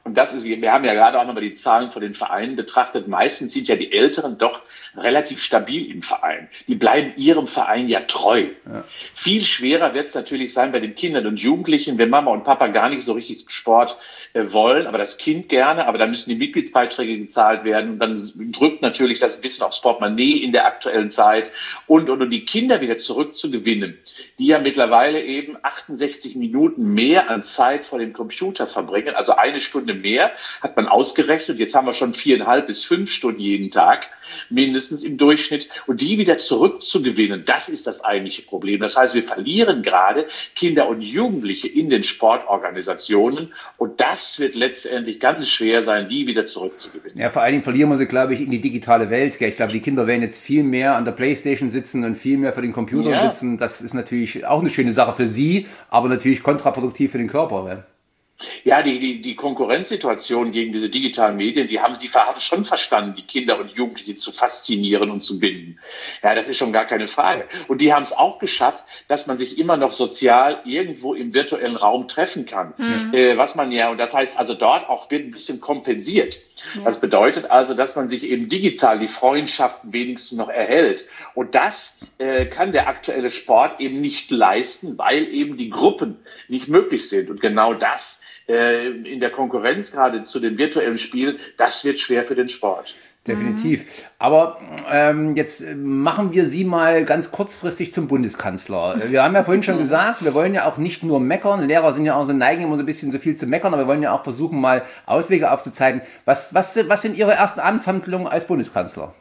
und das ist, wir haben ja gerade auch nochmal die Zahlen von den Vereinen betrachtet, meistens sind ja die Älteren doch relativ stabil im Verein. Die bleiben ihrem Verein ja treu. Ja. Viel schwerer wird es natürlich sein bei den Kindern und Jugendlichen, wenn Mama und Papa gar nicht so richtig Sport wollen, aber das Kind gerne, aber dann müssen die Mitgliedsbeiträge gezahlt werden und dann drückt natürlich das ein bisschen aufs Portemonnaie in der aktuellen Zeit und die Kinder wieder zurückzugewinnen, die ja mittlerweile eben 68 Minuten mehr an Zeit vor dem Computer verbringen, also eine Stunde mehr, hat man ausgerechnet. Jetzt haben wir schon 4,5 bis 5 Stunden jeden Tag, mindestens im Durchschnitt. Und die wieder zurückzugewinnen, das ist das eigentliche Problem. Das heißt, wir verlieren gerade Kinder und Jugendliche in den Sportorganisationen. Und das wird letztendlich ganz schwer sein, die wieder zurückzugewinnen. Ja, vor allen Dingen verlieren wir sie, glaube ich, in die digitale Welt. Ich glaube, die Kinder werden jetzt viel mehr an der Playstation sitzen und viel mehr vor den Computern sitzen. Das ist natürlich auch eine schöne Sache für sie, aber natürlich kontraproduktiv für den Körper. Ja, die Konkurrenzsituation gegen diese digitalen Medien, die haben schon verstanden, die Kinder und Jugendliche zu faszinieren und zu binden. Ja, das ist schon gar keine Frage. Und die haben es auch geschafft, dass man sich immer noch sozial irgendwo im virtuellen Raum treffen kann. Was man und das heißt also dort auch wird ein bisschen kompensiert. Das bedeutet also, dass man sich eben digital die Freundschaften wenigstens noch erhält. Und das kann der aktuelle Sport eben nicht leisten, weil eben die Gruppen nicht möglich sind. Und genau das in der Konkurrenz gerade zu den virtuellen Spielen, das wird schwer für den Sport. Definitiv. Aber jetzt machen wir Sie mal ganz kurzfristig zum Bundeskanzler. Wir haben ja vorhin schon gesagt, wir wollen ja auch nicht nur meckern. Lehrer sind ja auch so neigen, immer so ein bisschen so viel zu meckern, aber wir wollen ja auch versuchen, mal Auswege aufzuzeigen. Was sind Ihre ersten Amtshandlungen als Bundeskanzler?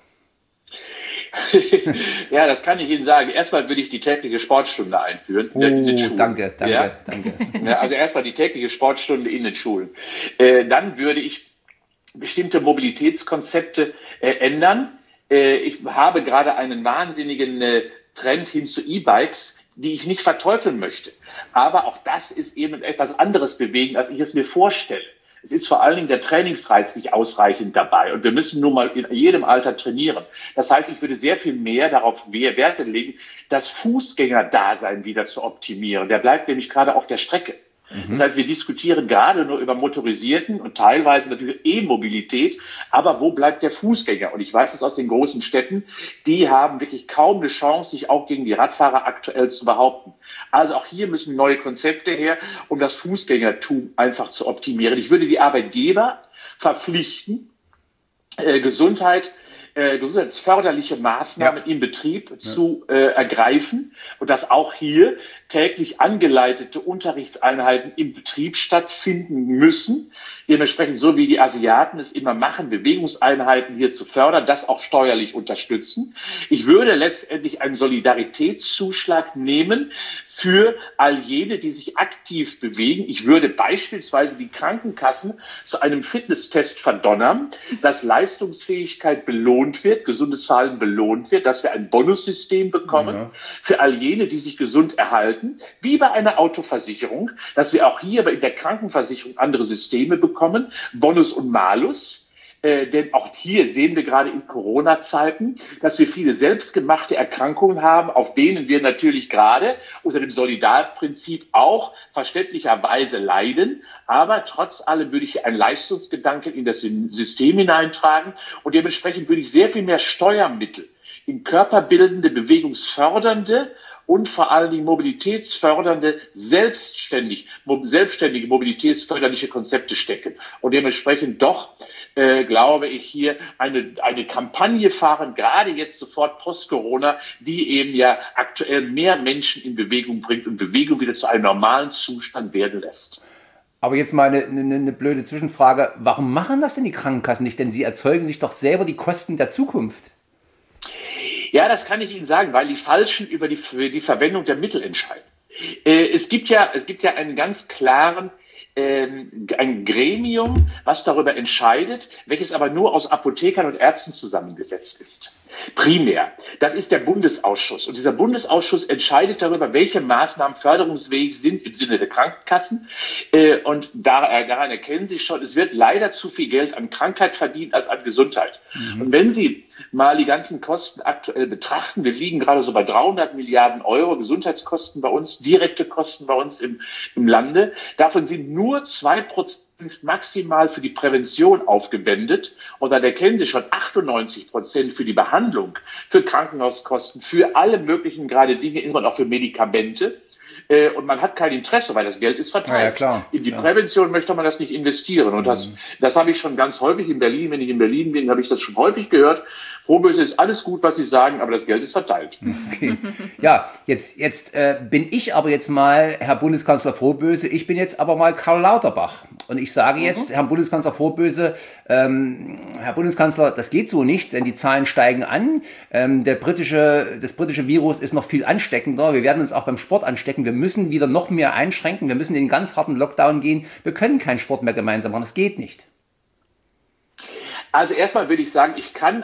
Ja, das kann ich Ihnen sagen. Erstmal würde ich die tägliche Sportstunde einführen in den Schulen. Danke. Ja, also erstmal die tägliche Sportstunde in den Schulen. Dann würde ich bestimmte Mobilitätskonzepte ändern. Ich habe gerade einen wahnsinnigen Trend hin zu E-Bikes, die ich nicht verteufeln möchte. Aber auch das ist eben etwas anderes bewegen, als ich es mir vorstelle. Es ist vor allen Dingen der Trainingsreiz nicht ausreichend dabei. Und wir müssen nun mal in jedem Alter trainieren. Das heißt, ich würde sehr viel mehr darauf Werte legen, das Fußgängerdasein wieder zu optimieren. Der bleibt nämlich gerade auf der Strecke. Das heißt, wir diskutieren gerade nur über motorisierten und teilweise natürlich E-Mobilität, aber wo bleibt der Fußgänger? Und ich weiß es aus den großen Städten, die haben wirklich kaum eine Chance, sich auch gegen die Radfahrer aktuell zu behaupten. Also auch hier müssen neue Konzepte her, um das Fußgängertum einfach zu optimieren. Ich würde die Arbeitgeber verpflichten, gesundheitsförderliche Maßnahmen im Betrieb zu ergreifen und dass auch hier täglich angeleitete Unterrichtseinheiten im Betrieb stattfinden müssen. Dementsprechend, so wie die Asiaten es immer machen, Bewegungseinheiten hier zu fördern, das auch steuerlich unterstützen. Ich würde letztendlich einen Solidaritätszuschlag nehmen für all jene, die sich aktiv bewegen. Ich würde beispielsweise die Krankenkassen zu einem Fitnesstest verdonnern, dass Leistungsfähigkeit belohnt wird, gesundes Verhalten belohnt wird, dass wir ein Bonussystem bekommen für all jene, die sich gesund erhalten, wie bei einer Autoversicherung, dass wir auch hier aber in der Krankenversicherung andere Systeme bekommen, Bonus und Malus. Denn auch hier sehen wir gerade in Corona-Zeiten, dass wir viele selbstgemachte Erkrankungen haben, auf denen wir natürlich gerade unter dem Solidarprinzip auch verständlicherweise leiden. Aber trotz allem würde ich einen Leistungsgedanken in das System hineintragen und dementsprechend würde ich sehr viel mehr Steuermittel in körperbildende, bewegungsfördernde und vor allen Dingen mobilitätsfördernde, selbstständige mobilitätsförderliche Konzepte stecken. Und dementsprechend doch, glaube ich, hier eine Kampagne fahren, gerade jetzt sofort post-Corona, die eben ja aktuell mehr Menschen in Bewegung bringt und Bewegung wieder zu einem normalen Zustand werden lässt. Aber jetzt mal eine blöde Zwischenfrage. Warum machen das denn die Krankenkassen nicht? Denn sie erzeugen sich doch selber die Kosten der Zukunft. Ja, das kann ich Ihnen sagen, weil die Falschen über die Verwendung der Mittel entscheiden. Es gibt ja einen ganz klaren ein Gremium, was darüber entscheidet, welches aber nur aus Apothekern und Ärzten zusammengesetzt ist. Primär. Das ist der Bundesausschuss. Und dieser Bundesausschuss entscheidet darüber, welche Maßnahmen förderungsfähig sind im Sinne der Krankenkassen. Und daran erkennen Sie schon, es wird leider zu viel Geld an Krankheit verdient als an Gesundheit. Und wenn Sie mal die ganzen Kosten aktuell betrachten, wir liegen gerade so bei 300 Milliarden Euro Gesundheitskosten bei uns, direkte Kosten bei uns im Lande. Davon sind nur 2% maximal für die Prävention aufgewendet und dann erkennen Sie schon 98% für die Behandlung, für Krankenhauskosten, für alle möglichen gerade Dinge, insbesondere auch für Medikamente. Und man hat kein Interesse, weil das Geld ist verteilt. Ja, klar, in die Prävention möchte man das nicht investieren. Und das habe ich schon ganz häufig in Berlin. Wenn ich in Berlin bin, habe ich das schon häufig gehört. Frohböse ist alles gut, was Sie sagen, aber das Geld ist verteilt. Okay. Ja, jetzt bin ich aber jetzt mal Herr Bundeskanzler Frohböse. Ich bin jetzt aber mal Karl Lauterbach. Und ich sage jetzt, Herr Bundeskanzler Frohböse, Herr Bundeskanzler, das geht so nicht, denn die Zahlen steigen an. Das britische Virus ist noch viel ansteckender. Wir werden uns auch beim Sport anstecken. Wir müssen wieder noch mehr einschränken. Wir müssen in den ganz harten Lockdown gehen. Wir können keinen Sport mehr gemeinsam machen. Das geht nicht. Also erstmal würde ich sagen,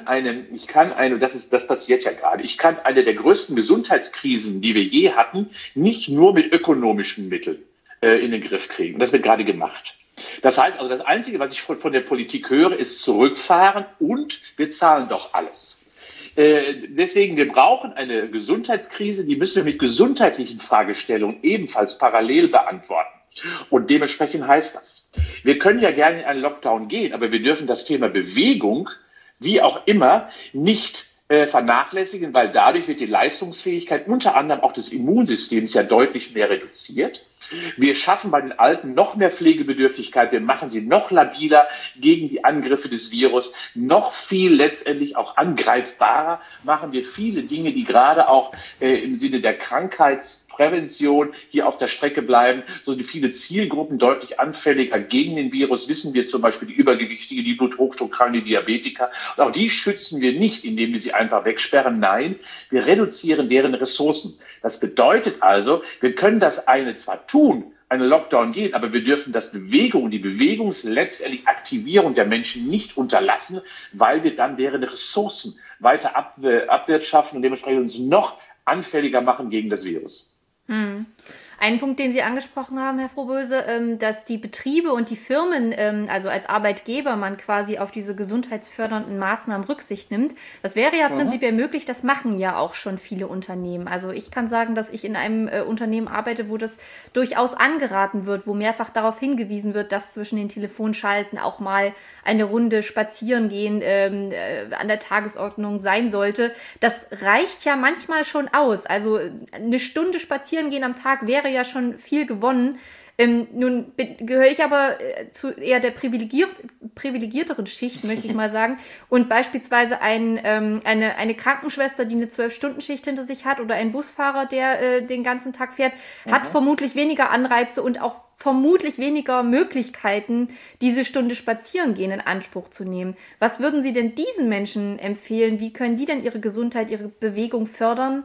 das passiert ja gerade, ich kann eine der größten Gesundheitskrisen, die wir je hatten, nicht nur mit ökonomischen Mitteln in den Griff kriegen. Das wird gerade gemacht. Das heißt also, das Einzige, was ich von der Politik höre, ist zurückfahren und wir zahlen doch alles. Deswegen, wir brauchen eine Gesundheitskrise, die müssen wir mit gesundheitlichen Fragestellungen ebenfalls parallel beantworten. Und dementsprechend heißt das, wir können ja gerne in einen Lockdown gehen, aber wir dürfen das Thema Bewegung, wie auch immer, nicht vernachlässigen, weil dadurch wird die Leistungsfähigkeit unter anderem auch des Immunsystems ja deutlich mehr reduziert. Wir schaffen bei den Alten noch mehr Pflegebedürftigkeit, wir machen sie noch labiler gegen die Angriffe des Virus, noch viel letztendlich auch angreifbarer, machen wir viele Dinge, die gerade auch im Sinne der Krankheitsprävention hier auf der Strecke bleiben, so sind viele Zielgruppen deutlich anfälliger gegen den Virus, wissen wir zum Beispiel die Übergewichtige, die Bluthochdruckkranken, die Diabetiker. Und auch die schützen wir nicht, indem wir sie einfach wegsperren. Nein, wir reduzieren deren Ressourcen. Das bedeutet also, wir können das eine zwar tun, einen Lockdown geht, aber wir dürfen das die letztendlich Aktivierung der Menschen nicht unterlassen, weil wir dann deren Ressourcen weiter abwirtschaften und dementsprechend uns noch anfälliger machen gegen das Virus. Ein Punkt, den Sie angesprochen haben, Herr Frohböse, dass die Betriebe und die Firmen, also als Arbeitgeber, man quasi auf diese gesundheitsfördernden Maßnahmen Rücksicht nimmt. Das wäre ja prinzipiell möglich, das machen ja auch schon viele Unternehmen. Also ich kann sagen, dass ich in einem Unternehmen arbeite, wo das durchaus angeraten wird, wo mehrfach darauf hingewiesen wird, dass zwischen den Telefonschalten auch mal eine Runde spazieren gehen an der Tagesordnung sein sollte. Das reicht ja manchmal schon aus. Also eine Stunde spazieren gehen am Tag wäre ja schon viel gewonnen. Nun gehöre ich aber zu eher der privilegierteren Schicht, möchte ich mal sagen. Und beispielsweise eine Krankenschwester, die eine 12-Stunden-Schicht hinter sich hat oder ein Busfahrer, der den ganzen Tag fährt, hat vermutlich weniger Anreize und auch vermutlich weniger Möglichkeiten, diese Stunde spazieren gehen in Anspruch zu nehmen. Was würden Sie denn diesen Menschen empfehlen? Wie können die denn ihre Gesundheit, ihre Bewegung fördern?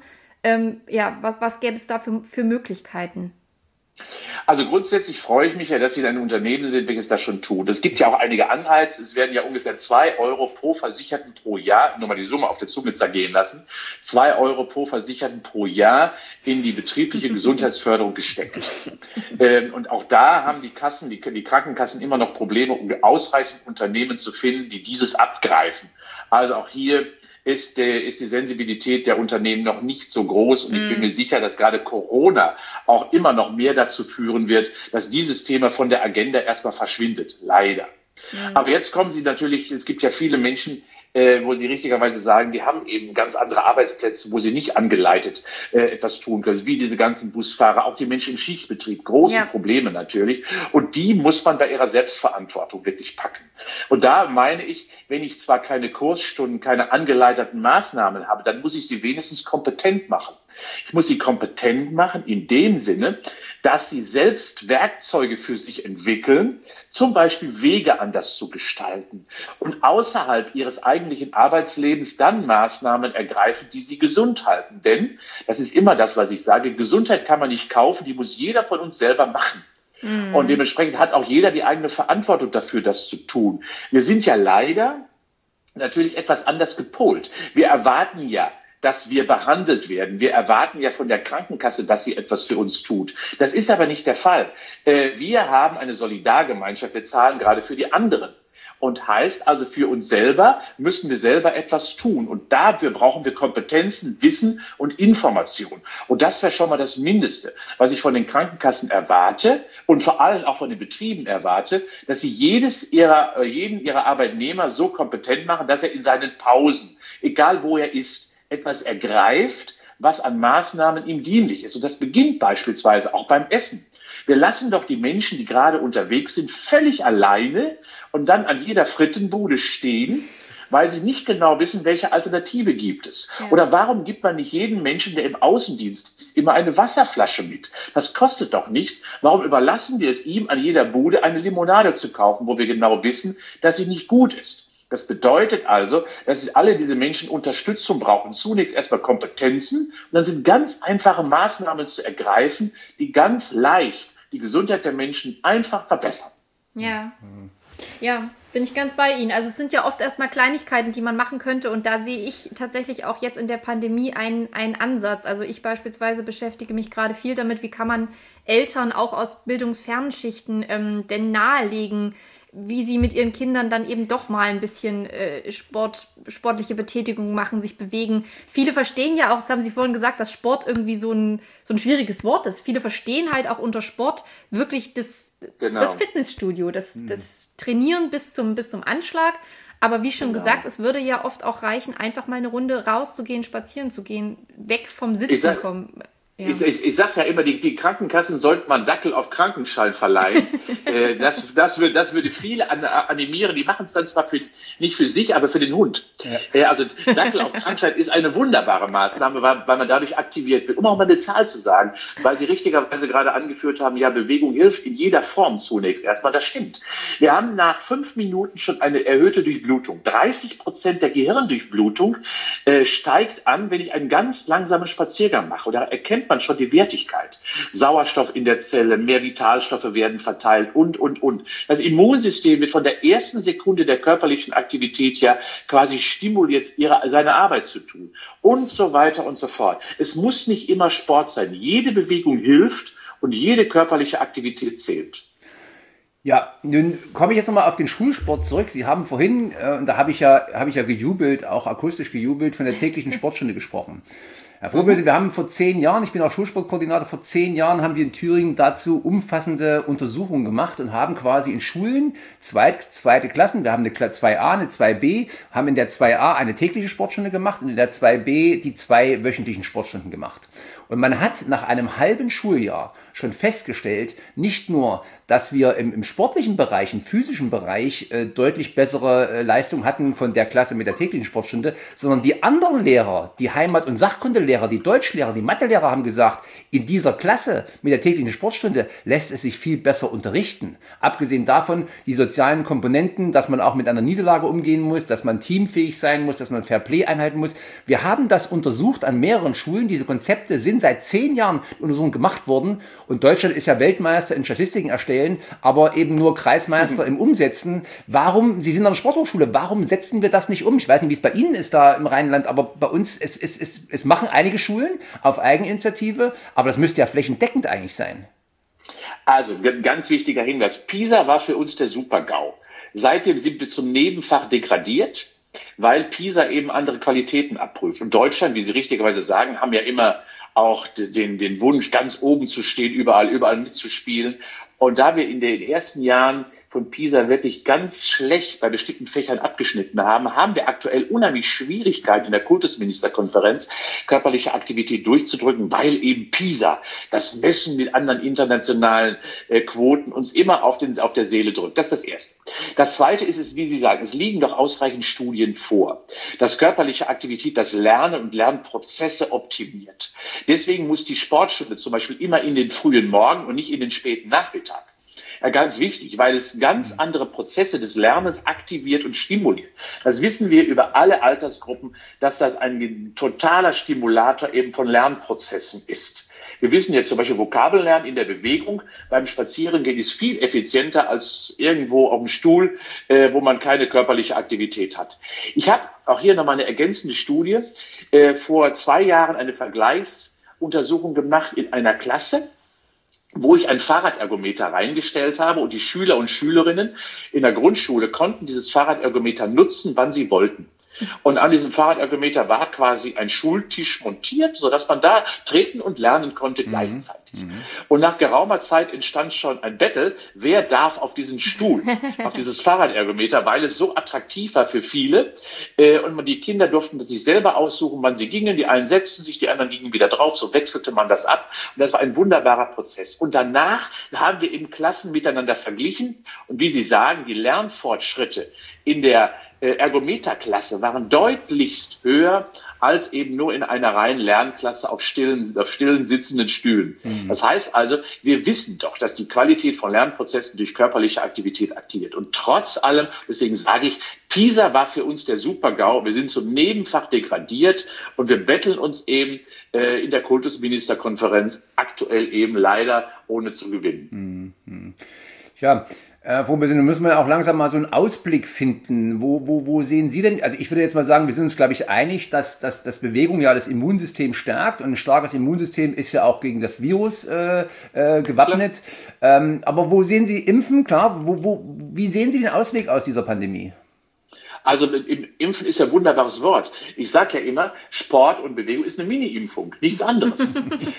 Was gäbe es da für Möglichkeiten? Also grundsätzlich freue ich mich ja, dass Sie in einem Unternehmen sind, welches das schon tut. Es gibt ja auch einige Anreize. Es werden ja ungefähr 2 Euro pro Versicherten pro Jahr, nur mal die Summe auf der Zunge zergehen lassen, 2 Euro pro Versicherten pro Jahr in die betriebliche Gesundheitsförderung gesteckt. Und auch da haben die Krankenkassen immer noch Probleme, um ausreichend Unternehmen zu finden, die dieses abgreifen. Also auch hier ist die Sensibilität der Unternehmen noch nicht so groß. Und ich bin mir sicher, dass gerade Corona auch immer noch mehr dazu führen wird, dass dieses Thema von der Agenda erstmal verschwindet. Leider. Aber jetzt kommen Sie natürlich, es gibt ja viele Menschen, wo Sie richtigerweise sagen, die haben eben ganz andere Arbeitsplätze, wo sie nicht angeleitet etwas tun können, wie diese ganzen Busfahrer, auch die Menschen im Schichtbetrieb, große Probleme natürlich. Und die muss man bei ihrer Selbstverantwortung wirklich packen. Und da meine ich, wenn ich zwar keine Kursstunden, keine angeleiteten Maßnahmen habe, dann muss ich sie wenigstens kompetent machen. Ich muss sie kompetent machen in dem Sinne, dass sie selbst Werkzeuge für sich entwickeln, zum Beispiel Wege anders zu gestalten und außerhalb ihres eigentlichen Arbeitslebens dann Maßnahmen ergreifen, die sie gesund halten. Denn, das ist immer das, was ich sage, Gesundheit kann man nicht kaufen, die muss jeder von uns selber machen. Und dementsprechend hat auch jeder die eigene Verantwortung dafür, das zu tun. Wir sind ja leider natürlich etwas anders gepolt. Wir erwarten ja, dass wir behandelt werden. Wir erwarten ja von der Krankenkasse, dass sie etwas für uns tut. Das ist aber nicht der Fall. Wir haben eine Solidargemeinschaft, wir zahlen gerade für die anderen. und heißt also, für uns selber müssen wir selber etwas tun. Und dafür brauchen wir Kompetenzen, Wissen und Information. Und das wäre schon mal das Mindeste, was ich von den Krankenkassen erwarte und vor allem auch von den Betrieben erwarte, dass sie jeden ihrer Arbeitnehmer so kompetent machen, dass er in seinen Pausen, egal wo er ist, etwas ergreift, was an Maßnahmen ihm dienlich ist. Und das beginnt beispielsweise auch beim Essen. Wir lassen doch die Menschen, die gerade unterwegs sind, völlig alleine und dann an jeder Frittenbude stehen, weil sie nicht genau wissen, welche Alternative gibt es. Ja. Oder warum gibt man nicht jedem Menschen, der im Außendienst ist, immer eine Wasserflasche mit? Das kostet doch nichts. Warum überlassen wir es ihm, an jeder Bude eine Limonade zu kaufen, wo wir genau wissen, dass sie nicht gut ist? Das bedeutet also, dass alle diese Menschen Unterstützung brauchen. Zunächst erstmal Kompetenzen und dann sind ganz einfache Maßnahmen zu ergreifen, die ganz leicht die Gesundheit der Menschen einfach verbessern. Ja, bin ich ganz bei Ihnen. Also es sind ja oft erstmal Kleinigkeiten, die man machen könnte und da sehe ich tatsächlich auch jetzt in der Pandemie einen Ansatz. Also ich beispielsweise beschäftige mich gerade viel damit, wie kann man Eltern auch aus bildungsfernen Schichten denn nahelegen, wie sie mit ihren Kindern dann eben doch mal ein bisschen sportliche Betätigung machen, sich bewegen. Viele verstehen ja auch, das haben Sie vorhin gesagt, dass Sport irgendwie so ein schwieriges Wort ist. Viele verstehen halt auch unter Sport wirklich das Fitnessstudio, das Trainieren bis zum Anschlag. Aber wie schon gesagt, es würde ja oft auch reichen, einfach mal eine Runde rauszugehen, spazieren zu gehen, weg vom Sitzen kommen. Ja. Ich sage ja immer, die Krankenkassen sollten mal einen Dackel auf Krankenschein verleihen. Das würde viele animieren. Die machen es dann zwar nicht für sich, aber für den Hund. Ja. Also Dackel auf Krankenschein ist eine wunderbare Maßnahme, weil man dadurch aktiviert wird. Um auch mal eine Zahl zu sagen, weil Sie richtigerweise gerade angeführt haben, ja, Bewegung hilft in jeder Form zunächst erstmal. Das stimmt. Wir haben nach 5 Minuten schon eine erhöhte Durchblutung. 30% der Gehirndurchblutung steigt an, wenn ich einen ganz langsamen Spaziergang mache. Oder erkennt man schon die Wertigkeit. Sauerstoff in der Zelle, mehr Vitalstoffe werden verteilt und. Das Immunsystem wird von der ersten Sekunde der körperlichen Aktivität ja quasi stimuliert, seine Arbeit zu tun und so weiter und so fort. Es muss nicht immer Sport sein. Jede Bewegung hilft und jede körperliche Aktivität zählt. Ja, nun komme ich jetzt nochmal auf den Schulsport zurück. Sie haben vorhin, und da habe ich ja gejubelt, auch akustisch gejubelt, von der täglichen Sportstunde gesprochen. Herr Vorböse, wir haben vor 10 Jahren, ich bin auch Schulsportkoordinator, vor 10 Jahren haben wir in Thüringen dazu umfassende Untersuchungen gemacht und haben quasi in Schulen zweite Klassen, wir haben eine 2a, eine 2b, haben in der 2a eine tägliche Sportstunde gemacht und in der 2b die 2 wöchentlichen Sportstunden gemacht. Und man hat nach einem halben Schuljahr schon festgestellt, nicht nur, dass wir im sportlichen Bereich, im physischen Bereich deutlich bessere Leistung hatten von der Klasse mit der täglichen Sportstunde, sondern die anderen Lehrer, die Heimat- und Sachkundelehrer, die Deutschlehrer, die Mathelehrer haben gesagt, in dieser Klasse mit der täglichen Sportstunde lässt es sich viel besser unterrichten. Abgesehen davon, die sozialen Komponenten, dass man auch mit einer Niederlage umgehen muss, dass man teamfähig sein muss, dass man Fairplay einhalten muss. Wir haben das untersucht an mehreren Schulen. Diese Konzepte sind seit 10 Jahren Untersuchungen gemacht worden. Und Deutschland ist ja Weltmeister in Statistiken erstellen, aber eben nur Kreismeister im Umsetzen. Sie sind an der Sporthochschule, warum setzen wir das nicht um? Ich weiß nicht, wie es bei Ihnen ist da im Rheinland, aber bei uns, es machen einige Schulen auf Eigeninitiative, aber das müsste ja flächendeckend eigentlich sein. Also, ganz wichtiger Hinweis. PISA war für uns der Super-GAU. Seitdem sind wir zum Nebenfach degradiert, weil PISA eben andere Qualitäten abprüft. Und Deutschland, wie Sie richtigerweise sagen, haben ja immer auch den Wunsch, ganz oben zu stehen, überall mitzuspielen. Und da wir in den ersten Jahren von PISA wirklich ganz schlecht bei bestimmten Fächern abgeschnitten haben, haben wir aktuell unheimlich Schwierigkeiten in der Kultusministerkonferenz, körperliche Aktivität durchzudrücken, weil eben PISA, das Messen mit anderen internationalen Quoten, uns immer auf der Seele drückt. Das ist das Erste. Das Zweite ist es, wie Sie sagen, es liegen doch ausreichend Studien vor, dass körperliche Aktivität das Lernen und Lernprozesse optimiert. Deswegen muss die Sportstunde zum Beispiel immer in den frühen Morgen und nicht in den späten Nachmittag. Ja, ganz wichtig, weil es ganz andere Prozesse des Lernens aktiviert und stimuliert. Das wissen wir über alle Altersgruppen, dass das ein totaler Stimulator eben von Lernprozessen ist. Wir wissen jetzt zum Beispiel, Vokabellernen in der Bewegung beim Spazierengehen ist viel effizienter als irgendwo auf dem Stuhl, wo man keine körperliche Aktivität hat. Ich habe auch hier nochmal eine ergänzende Studie. Vor 2 Jahren eine Vergleichsuntersuchung gemacht in einer Klasse. wo ich ein Fahrradergometer reingestellt habe und die Schüler und Schülerinnen in der Grundschule konnten dieses Fahrradergometer nutzen, wann sie wollten. Und an diesem Fahrradergometer war quasi ein Schultisch montiert, sodass man da treten und lernen konnte gleichzeitig. Und nach geraumer Zeit entstand schon ein Battle, wer darf auf diesen Stuhl, auf dieses Fahrradergometer, weil es so attraktiv war für viele. Und die Kinder durften sich selber aussuchen, wann sie gingen. Die einen setzten sich, die anderen gingen wieder drauf, so wechselte man das ab. Und das war ein wunderbarer Prozess. Und danach haben wir eben Klassen miteinander verglichen. Und wie Sie sagen, die Lernfortschritte in der Ergometerklasse waren deutlichst höher als eben nur in einer reinen Lernklasse auf stillen sitzenden Stühlen. Das heißt also, wir wissen doch, dass die Qualität von Lernprozessen durch körperliche Aktivität aktiviert. Und trotz allem, deswegen sage ich, PISA war für uns der Super-GAU. Wir sind zum Nebenfach degradiert und wir betteln uns eben in der Kultusministerkonferenz aktuell eben leider ohne zu gewinnen. Ja, Frau Böse, nun müssen wir auch langsam mal so einen Ausblick finden. Wo sehen Sie denn, also ich würde jetzt mal sagen, wir sind uns, glaube ich, einig, dass Bewegung ja das Immunsystem stärkt und ein starkes Immunsystem ist ja auch gegen das Virus gewappnet. Aber wo sehen Sie Impfen? Klar, wie sehen Sie den Ausweg aus dieser Pandemie? Also Impfen ist ja ein wunderbares Wort. Ich sage ja immer, Sport und Bewegung ist eine Mini-Impfung, nichts anderes.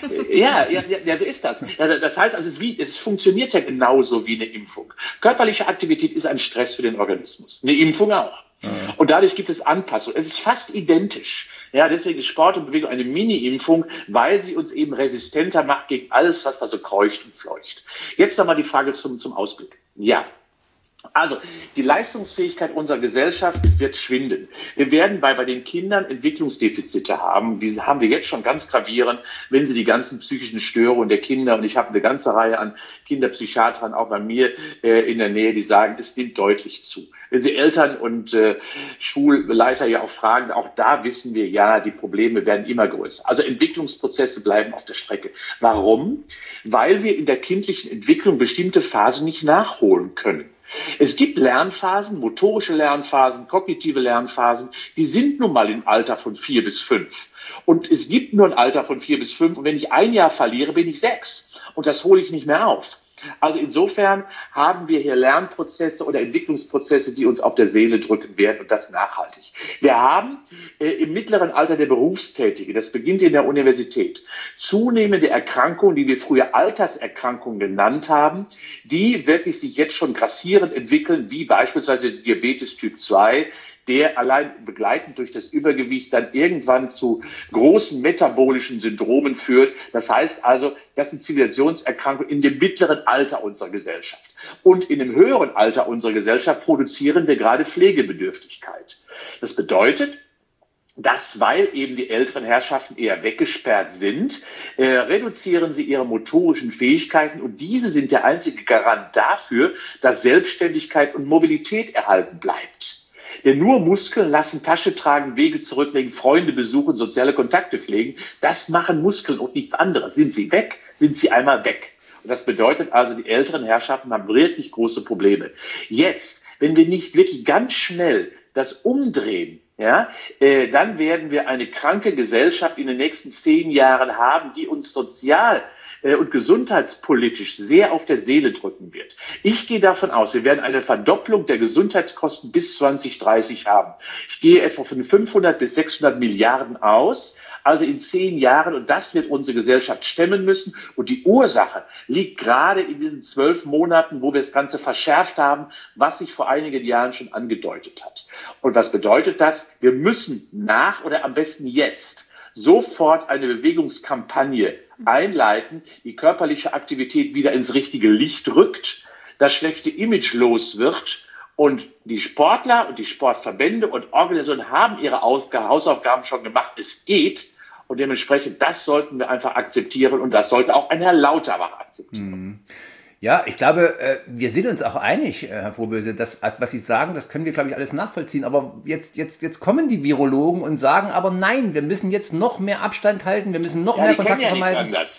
ja, so ist das. Das heißt, also es funktioniert ja genauso wie eine Impfung. Körperliche Aktivität ist ein Stress für den Organismus. Eine Impfung auch. Und dadurch gibt es Anpassungen. Es ist fast identisch. Ja, deswegen ist Sport und Bewegung eine Mini-Impfung, weil sie uns eben resistenter macht gegen alles, was da so kreucht und fleucht. Jetzt nochmal die Frage zum Ausblick. Ja. Also, die Leistungsfähigkeit unserer Gesellschaft wird schwinden. Wir werden bei den Kindern Entwicklungsdefizite haben. Diese haben wir jetzt schon ganz gravierend, wenn sie die ganzen psychischen Störungen der Kinder, und ich habe eine ganze Reihe an Kinderpsychiatern auch bei mir in der Nähe, die sagen, es nimmt deutlich zu. Wenn Sie Eltern und Schulleiter ja auch fragen, auch da wissen wir ja, die Probleme werden immer größer. Also Entwicklungsprozesse bleiben auf der Strecke. Warum? Weil wir in der kindlichen Entwicklung bestimmte Phasen nicht nachholen können. Es gibt Lernphasen, motorische Lernphasen, kognitive Lernphasen, die sind nun mal im Alter von 4 bis 5. Und es gibt nur ein Alter von 4 bis 5. Und wenn ich ein Jahr verliere, bin ich 6. Und das hole ich nicht mehr auf. Also insofern haben wir hier Lernprozesse oder Entwicklungsprozesse, die uns auf der Seele drücken werden und das nachhaltig. Wir haben im mittleren Alter der Berufstätige, das beginnt in der Universität, zunehmende Erkrankungen, die wir früher Alterserkrankungen genannt haben, die wirklich sich jetzt schon grassierend entwickeln, wie beispielsweise Diabetes Typ 2, der allein begleitend durch das Übergewicht dann irgendwann zu großen metabolischen Syndromen führt. Das heißt also, das sind Zivilisationserkrankungen in dem mittleren Alter unserer Gesellschaft. Und in dem höheren Alter unserer Gesellschaft produzieren wir gerade Pflegebedürftigkeit. Das bedeutet, dass, weil eben die älteren Herrschaften eher weggesperrt sind, reduzieren sie ihre motorischen Fähigkeiten und diese sind der einzige Garant dafür, dass Selbstständigkeit und Mobilität erhalten bleibt. Denn nur Muskeln lassen Tasche tragen, Wege zurücklegen, Freunde besuchen, soziale Kontakte pflegen. Das machen Muskeln und nichts anderes. Sind sie weg, sind sie einmal weg. Und das bedeutet also, die älteren Herrschaften haben wirklich große Probleme. Jetzt, wenn wir nicht wirklich ganz schnell das umdrehen, ja, dann werden wir eine kranke Gesellschaft in den nächsten 10 Jahren haben, die uns sozial und gesundheitspolitisch sehr auf der Seele drücken wird. Ich gehe davon aus, wir werden eine Verdopplung der Gesundheitskosten bis 2030 haben. Ich gehe etwa von 500 bis 600 Milliarden aus, also in 10 Jahren, und das wird unsere Gesellschaft stemmen müssen. Und die Ursache liegt gerade in diesen 12 Monaten, wo wir das Ganze verschärft haben, was sich vor einigen Jahren schon angedeutet hat. Und was bedeutet das? Wir müssen oder am besten jetzt sofort eine Bewegungskampagne einleiten, die körperliche Aktivität wieder ins richtige Licht rückt, das schlechte Image los wird und die Sportler und die Sportverbände und Organisationen haben ihre Hausaufgaben schon gemacht. Es geht und dementsprechend, das sollten wir einfach akzeptieren und das sollte auch ein Herr Lauterbach akzeptieren. Ja, ich glaube, wir sind uns auch einig, Herr Frohböse, dass, was Sie sagen, das können wir, glaube ich, alles nachvollziehen. Aber jetzt kommen die Virologen und sagen, aber nein, wir müssen jetzt noch mehr Abstand halten, wir müssen noch mehr Kontakte vermeiden.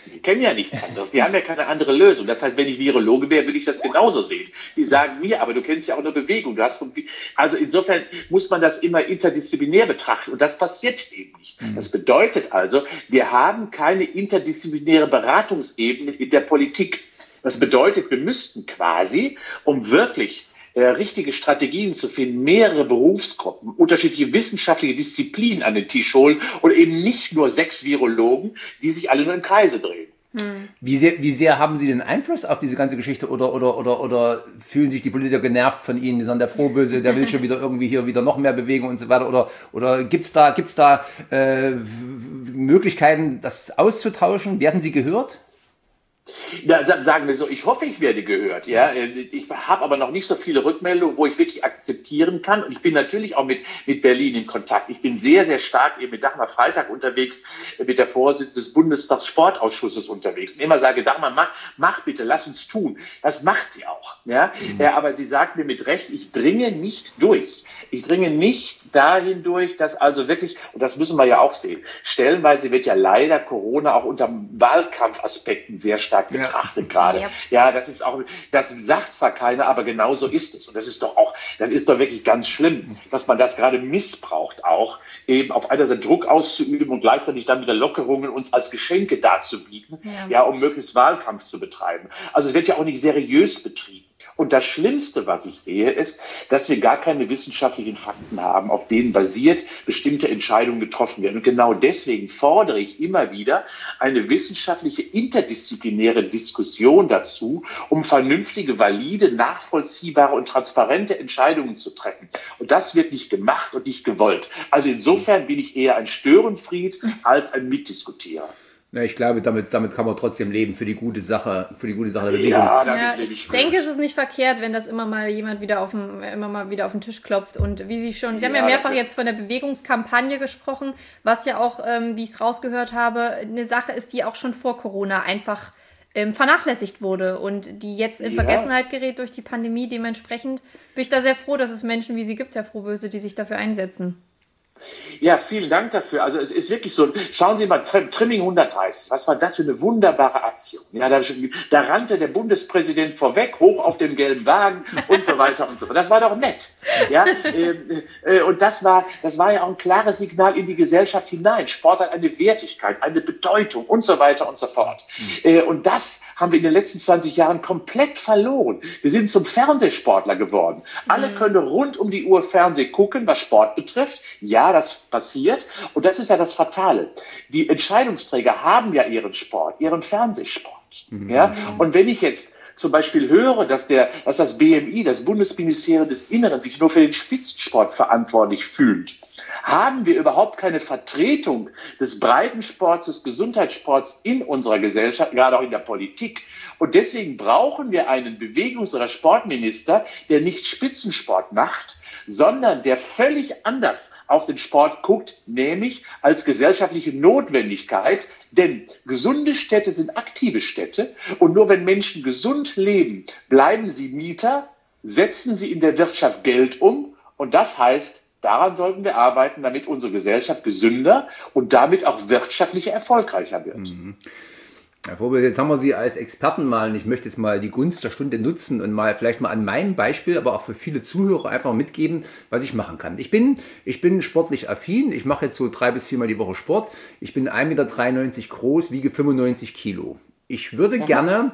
Die kennen ja nichts anderes. Die haben ja keine andere Lösung. Das heißt, wenn ich Virologe wäre, würde ich das genauso sehen. Die sagen mir, aber du kennst ja auch eine Bewegung. Also insofern muss man das immer interdisziplinär betrachten. Und das passiert eben nicht. Das bedeutet also, wir haben keine interdisziplinäre Beratungsebene in der Politik. Das bedeutet, wir müssten quasi, um wirklich richtige Strategien zu finden, mehrere Berufsgruppen, unterschiedliche wissenschaftliche Disziplinen an den Tisch holen und eben nicht nur 6 Virologen, die sich alle nur im Kreise drehen. Wie sehr haben Sie den Einfluss auf diese ganze Geschichte oder fühlen sich die Politiker genervt von Ihnen? Die sagen, der Frohböse, der will schon wieder irgendwie hier wieder noch mehr bewegen und so weiter. Oder gibt's da Möglichkeiten, das auszutauschen? Werden Sie gehört? Ja, sagen wir so, ich hoffe, ich werde gehört. Ja, ich habe aber noch nicht so viele Rückmeldungen, wo ich wirklich akzeptieren kann. Und ich bin natürlich auch mit Berlin in Kontakt. Ich bin sehr, sehr stark eben mit Dagmar Freitag unterwegs, mit der Vorsitzenden des Bundestagssportausschusses unterwegs. Und immer sage, Dagmar, mach bitte, lass uns tun. Das macht sie auch. Ja, aber sie sagt mir mit Recht, ich dringe nicht durch. Ich dringe nicht dahin durch, dass also wirklich, und das müssen wir ja auch sehen, stellenweise wird ja leider Corona auch unter Wahlkampfaspekten sehr stark betrachtet gerade. Ja, das ist auch, das sagt zwar keiner, aber genau so ist es. Und das ist doch wirklich ganz schlimm, dass man das gerade missbraucht auch, eben auf einer Seite Druck auszuüben und gleichzeitig dann wieder Lockerungen uns als Geschenke darzubieten, um möglichst Wahlkampf zu betreiben. Also es wird ja auch nicht seriös betrieben. Und das Schlimmste, was ich sehe, ist, dass wir gar keine wissenschaftlichen Fakten haben, auf denen basiert bestimmte Entscheidungen getroffen werden. Und genau deswegen fordere ich immer wieder eine wissenschaftliche, interdisziplinäre Diskussion dazu, um vernünftige, valide, nachvollziehbare und transparente Entscheidungen zu treffen. Und das wird nicht gemacht und nicht gewollt. Also insofern bin ich eher ein Störenfried als ein Mitdiskutierer. Ja, ich glaube, damit kann man trotzdem leben für die gute Sache der Bewegung. Ja, ich denke, es ist nicht verkehrt, wenn das immer mal wieder auf den Tisch klopft. Und wie Sie haben ja mehrfach jetzt von der Bewegungskampagne gesprochen, was ja auch, wie ich es rausgehört habe, eine Sache ist, die auch schon vor Corona einfach vernachlässigt wurde und die jetzt in Vergessenheit gerät durch die Pandemie. Dementsprechend bin ich da sehr froh, dass es Menschen wie Sie gibt, Herr Frohböse, die sich dafür einsetzen. Ja, vielen Dank dafür. Also es ist wirklich so, schauen Sie mal, Trimming 130, was war das für eine wunderbare Aktion. Ja, da rannte der Bundespräsident vorweg, hoch auf dem gelben Wagen und so weiter und so fort. Das war doch nett. Ja, und das war ja auch ein klares Signal in die Gesellschaft hinein. Sport hat eine Wertigkeit, eine Bedeutung und so weiter und so fort. Und das haben wir in den letzten 20 Jahren komplett verloren. Wir sind zum Fernsehsportler geworden. Alle können rund um die Uhr Fernseh gucken, was Sport betrifft. Ja, das passiert. Und das ist ja das Fatale. Die Entscheidungsträger haben ja ihren Sport, ihren Fernsehsport. Ja? Und wenn ich jetzt zum Beispiel höre, dass das BMI, das Bundesministerium des Inneren, sich nur für den Spitzensport verantwortlich fühlt, haben wir überhaupt keine Vertretung des Breitensports, des Gesundheitssports in unserer Gesellschaft, gerade auch in der Politik. Und deswegen brauchen wir einen Bewegungs- oder Sportminister, der nicht Spitzensport macht, sondern der völlig anders auf den Sport guckt, nämlich als gesellschaftliche Notwendigkeit. Denn gesunde Städte sind aktive Städte und nur wenn Menschen gesund leben, bleiben sie Mieter, setzen sie in der Wirtschaft Geld um und das heißt, daran sollten wir arbeiten, damit unsere Gesellschaft gesünder und damit auch wirtschaftlich erfolgreicher wird. Herr Vogel, jetzt haben wir Sie als Experten mal, und ich möchte jetzt mal die Gunst der Stunde nutzen und vielleicht mal an meinem Beispiel, aber auch für viele Zuhörer einfach mitgeben, was ich machen kann. Ich bin sportlich affin, ich mache jetzt so 3 bis 4 Mal die Woche Sport, ich bin 1,93 Meter groß, wiege 95 Kilo. Ich würde gerne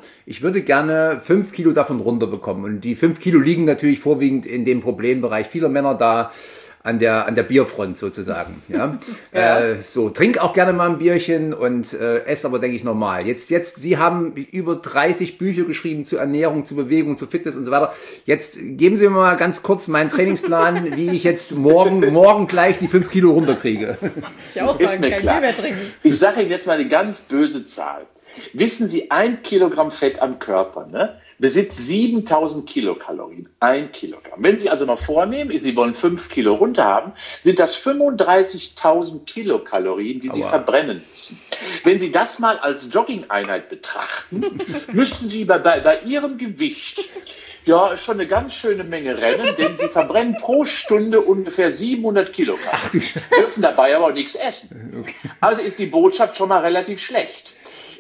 5 Kilo davon runterbekommen und die 5 Kilo liegen natürlich vorwiegend in dem Problembereich vieler Männer da, an der Bierfront sozusagen. Ja? Trink auch gerne mal ein Bierchen und esse aber, denke ich, normal. Jetzt, Sie haben über 30 Bücher geschrieben zu Ernährung, zu Bewegung, zu Fitness und so weiter. Jetzt geben Sie mir mal ganz kurz meinen Trainingsplan, wie ich jetzt morgen gleich die 5 Kilo runterkriege. Ich auch sagen, kein Bier mehr trinken. Ich sage Ihnen jetzt mal eine ganz böse Zahl. Wissen Sie, 1 Kilogramm Fett am Körper, besitzt 7000 Kilokalorien. 1 Kilogramm. Wenn Sie also mal vornehmen, Sie wollen 5 Kilo runter haben, sind das 35.000 Kilokalorien, die Sie verbrennen müssen. Wenn Sie das mal als Jogging-Einheit betrachten, müssten Sie bei Ihrem Gewicht schon eine ganz schöne Menge rennen, denn Sie verbrennen pro Stunde ungefähr 700 Kilokalorien. Dürfen dabei aber auch nichts essen. Also ist die Botschaft schon mal relativ schlecht.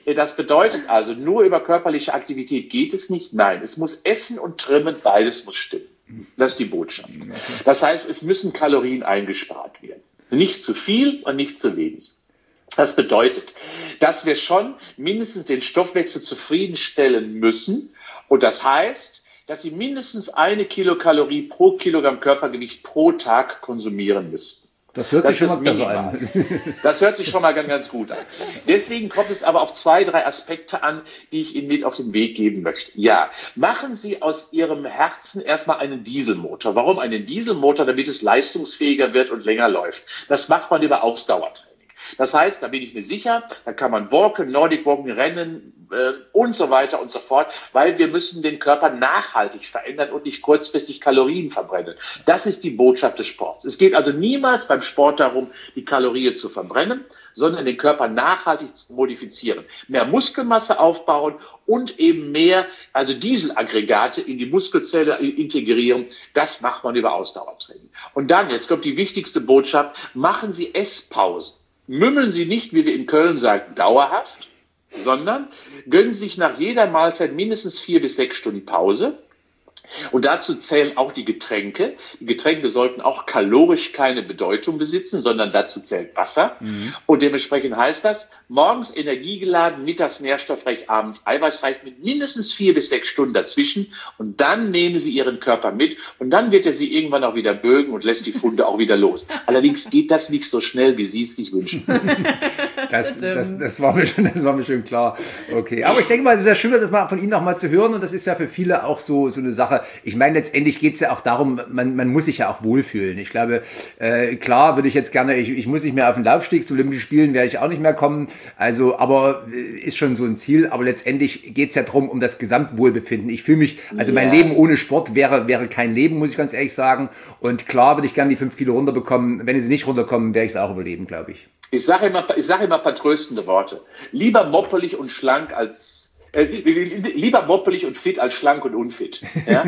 Das bedeutet also, nur über körperliche Aktivität geht es nicht. Nein, es muss Essen und Trimmen, beides muss stimmen. Das ist die Botschaft. Das heißt, es müssen Kalorien eingespart werden. Nicht zu viel und nicht zu wenig. Das bedeutet, dass wir schon mindestens den Stoffwechsel zufriedenstellen müssen. Und das heißt, dass Sie mindestens 1 Kilokalorie pro Kilogramm Körpergewicht pro Tag konsumieren müssen. Das hört sich schon mal besser an. Das hört sich schon mal ganz gut an. Deswegen kommt es aber auf 2, 3 Aspekte an, die ich Ihnen mit auf den Weg geben möchte. Ja, machen Sie aus Ihrem Herzen erstmal einen Dieselmotor. Warum einen Dieselmotor? Damit es leistungsfähiger wird und länger läuft. Das macht man über Ausdauertraining. Das heißt, da bin ich mir sicher, da kann man walken, Nordic walken, rennen und so weiter und so fort, weil wir müssen den Körper nachhaltig verändern und nicht kurzfristig Kalorien verbrennen. Das ist die Botschaft des Sports. Es geht also niemals beim Sport darum, die Kalorien zu verbrennen, sondern den Körper nachhaltig zu modifizieren. Mehr Muskelmasse aufbauen und eben mehr, also Dieselaggregate in die Muskelzelle integrieren. Das macht man über Ausdauertraining. Und dann, jetzt kommt die wichtigste Botschaft, machen Sie Esspausen. Mümmeln Sie nicht, wie wir in Köln sagen, dauerhaft, sondern gönnen Sie sich nach jeder Mahlzeit mindestens 4 bis 6 Stunden Pause. Und dazu zählen auch die Getränke. Die Getränke sollten auch kalorisch keine Bedeutung besitzen, sondern dazu zählt Wasser. Und dementsprechend heißt das, morgens energiegeladen, mittags nährstoffreich, abends eiweißreich mit mindestens 4 bis 6 Stunden dazwischen. Und dann nehmen Sie Ihren Körper mit und dann wird er Sie irgendwann auch wieder bögen und lässt die Funde auch wieder los. Allerdings geht das nicht so schnell, wie Sie es sich wünschen. Das war mir schon klar. Okay, aber ich denke mal, es ist ja schön, das mal von Ihnen auch mal zu hören und das ist ja für viele auch so eine Sache. Ich meine, letztendlich geht es ja auch darum, man muss sich ja auch wohlfühlen. Ich glaube, klar würde ich jetzt gerne, ich muss nicht mehr auf den Laufsteg, zu Olympischen Spielen werde ich auch nicht mehr kommen. Also, aber ist schon so ein Ziel. Aber letztendlich geht es ja darum, um das Gesamtwohlbefinden. Ich fühle mich, also mein Leben ohne Sport wäre kein Leben, muss ich ganz ehrlich sagen. Und klar würde ich gerne die 5 Kilo runterbekommen. Wenn sie nicht runterkommen, werde ich es auch überleben, glaube ich. Ich sage immer ein paar tröstende Worte. Lieber moppelig und schlank als lieber moppelig und fit als schlank und unfit.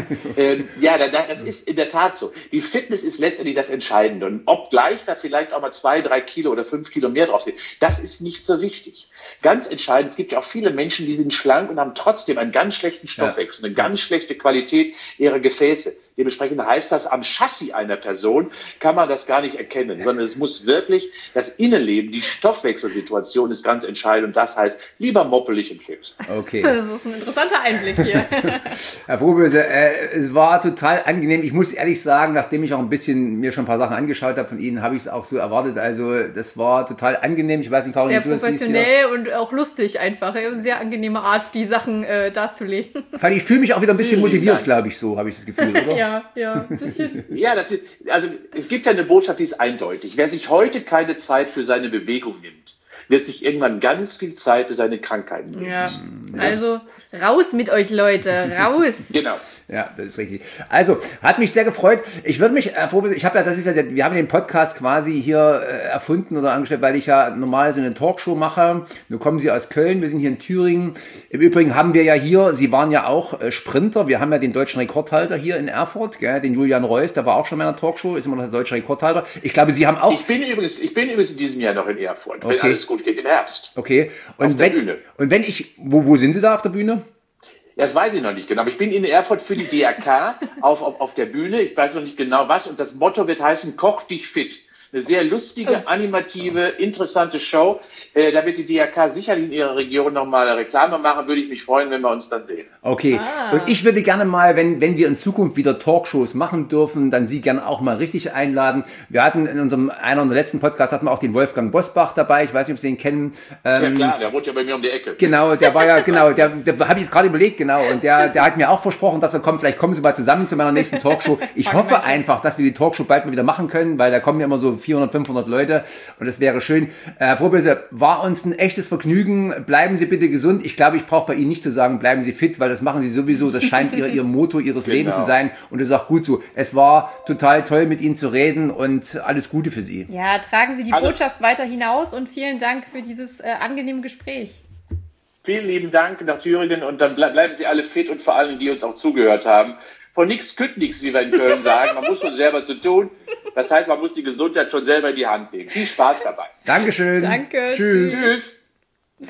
Ja, das ist in der Tat so. Die Fitness ist letztendlich das Entscheidende. Und ob gleich da vielleicht auch mal 2, 3 Kilo oder 5 Kilo mehr drauf sind, das ist nicht so wichtig. Ganz entscheidend, es gibt ja auch viele Menschen, die sind schlank und haben trotzdem einen ganz schlechten Stoffwechsel, eine ganz schlechte Qualität ihrer Gefäße. Dementsprechend heißt das, am Chassis einer Person kann man das gar nicht erkennen, sondern es muss wirklich das Innenleben, die Stoffwechselsituation ist ganz entscheidend. Und das heißt, lieber moppelig und fit. Okay. Das ist ein interessanter Einblick hier. Herr Frohböse, es war total angenehm. Ich muss ehrlich sagen, nachdem ich auch ein bisschen mir schon ein paar Sachen angeschaut habe von Ihnen, habe ich es auch so erwartet. Also das war total angenehm. Ich weiß nicht, Caroline, sehr professionell und auch lustig einfach. Eine sehr angenehme Art, die Sachen darzulegen. Ich fühle mich auch wieder ein bisschen motiviert, glaube ich, so habe ich das Gefühl, oder? Ja, ein bisschen. Ja, also es gibt ja eine Botschaft, die ist eindeutig. Wer sich heute keine Zeit für seine Bewegung nimmt, wird sich irgendwann ganz viel Zeit für seine Krankheiten nehmen. Ja, also raus mit euch, Leute, raus. Genau. Ja, das ist richtig. Also, hat mich sehr gefreut. Ich würde mich, wir haben den Podcast quasi hier erfunden oder angestellt, weil ich ja normal so eine Talkshow mache. Nun kommen Sie aus Köln, wir sind hier in Thüringen. Im Übrigen haben wir ja hier, Sie waren ja auch Sprinter, wir haben ja den deutschen Rekordhalter hier in Erfurt, gell, den Julian Reuss, der war auch schon in meiner Talkshow, ist immer noch der deutsche Rekordhalter. Ich glaube, Sie haben auch... Ich bin übrigens in diesem Jahr noch in Erfurt, wenn alles gut geht, im Herbst. Okay. Und auf der Bühne. Und wenn ich, wo sind Sie da auf der Bühne? Ja, das weiß ich noch nicht genau. Aber ich bin in Erfurt für die DRK auf der Bühne. Ich weiß noch nicht genau was. Und das Motto wird heißen, Koch dich fit. Eine sehr lustige, animative, interessante Show. Da wird die DRK sicherlich in ihrer Region nochmal Reklame machen. Würde ich mich freuen, wenn wir uns dann sehen. Okay. Und ich würde gerne mal, wenn wir in Zukunft wieder Talkshows machen dürfen, dann Sie gerne auch mal richtig einladen. Wir hatten in einer der letzten Podcasts hatten wir auch den Wolfgang Bosbach dabei. Ich weiß nicht, ob Sie ihn kennen. Ja klar, der wohnt ja bei mir um die Ecke. Genau, der war ja, genau, der habe ich jetzt gerade überlegt, genau. Und der hat mir auch versprochen, dass er kommt. Vielleicht kommen Sie mal zusammen zu meiner nächsten Talkshow. Ich hoffe einfach, dass wir die Talkshow bald mal wieder machen können, weil da kommen ja immer so 400, 500 Leute und das wäre schön. Herr Frohböse, war uns ein echtes Vergnügen. Bleiben Sie bitte gesund. Ich glaube, ich brauche bei Ihnen nicht zu sagen, bleiben Sie fit, weil das machen Sie sowieso. Das scheint Ihr Motto Ihres Lebens zu sein und das ist auch gut so. Es war total toll, mit Ihnen zu reden und alles Gute für Sie. Ja, tragen Sie die Botschaft weiter hinaus und vielen Dank für dieses angenehme Gespräch. Vielen lieben Dank nach Thüringen und dann bleiben Sie alle fit und vor allem, die uns auch zugehört haben. Von nichts kütt nichts, wie wir in Köln sagen. Man muss schon selber zu tun. Das heißt, man muss die Gesundheit schon selber in die Hand nehmen. Viel Spaß dabei. Dankeschön. Danke. Tschüss. Tschüss.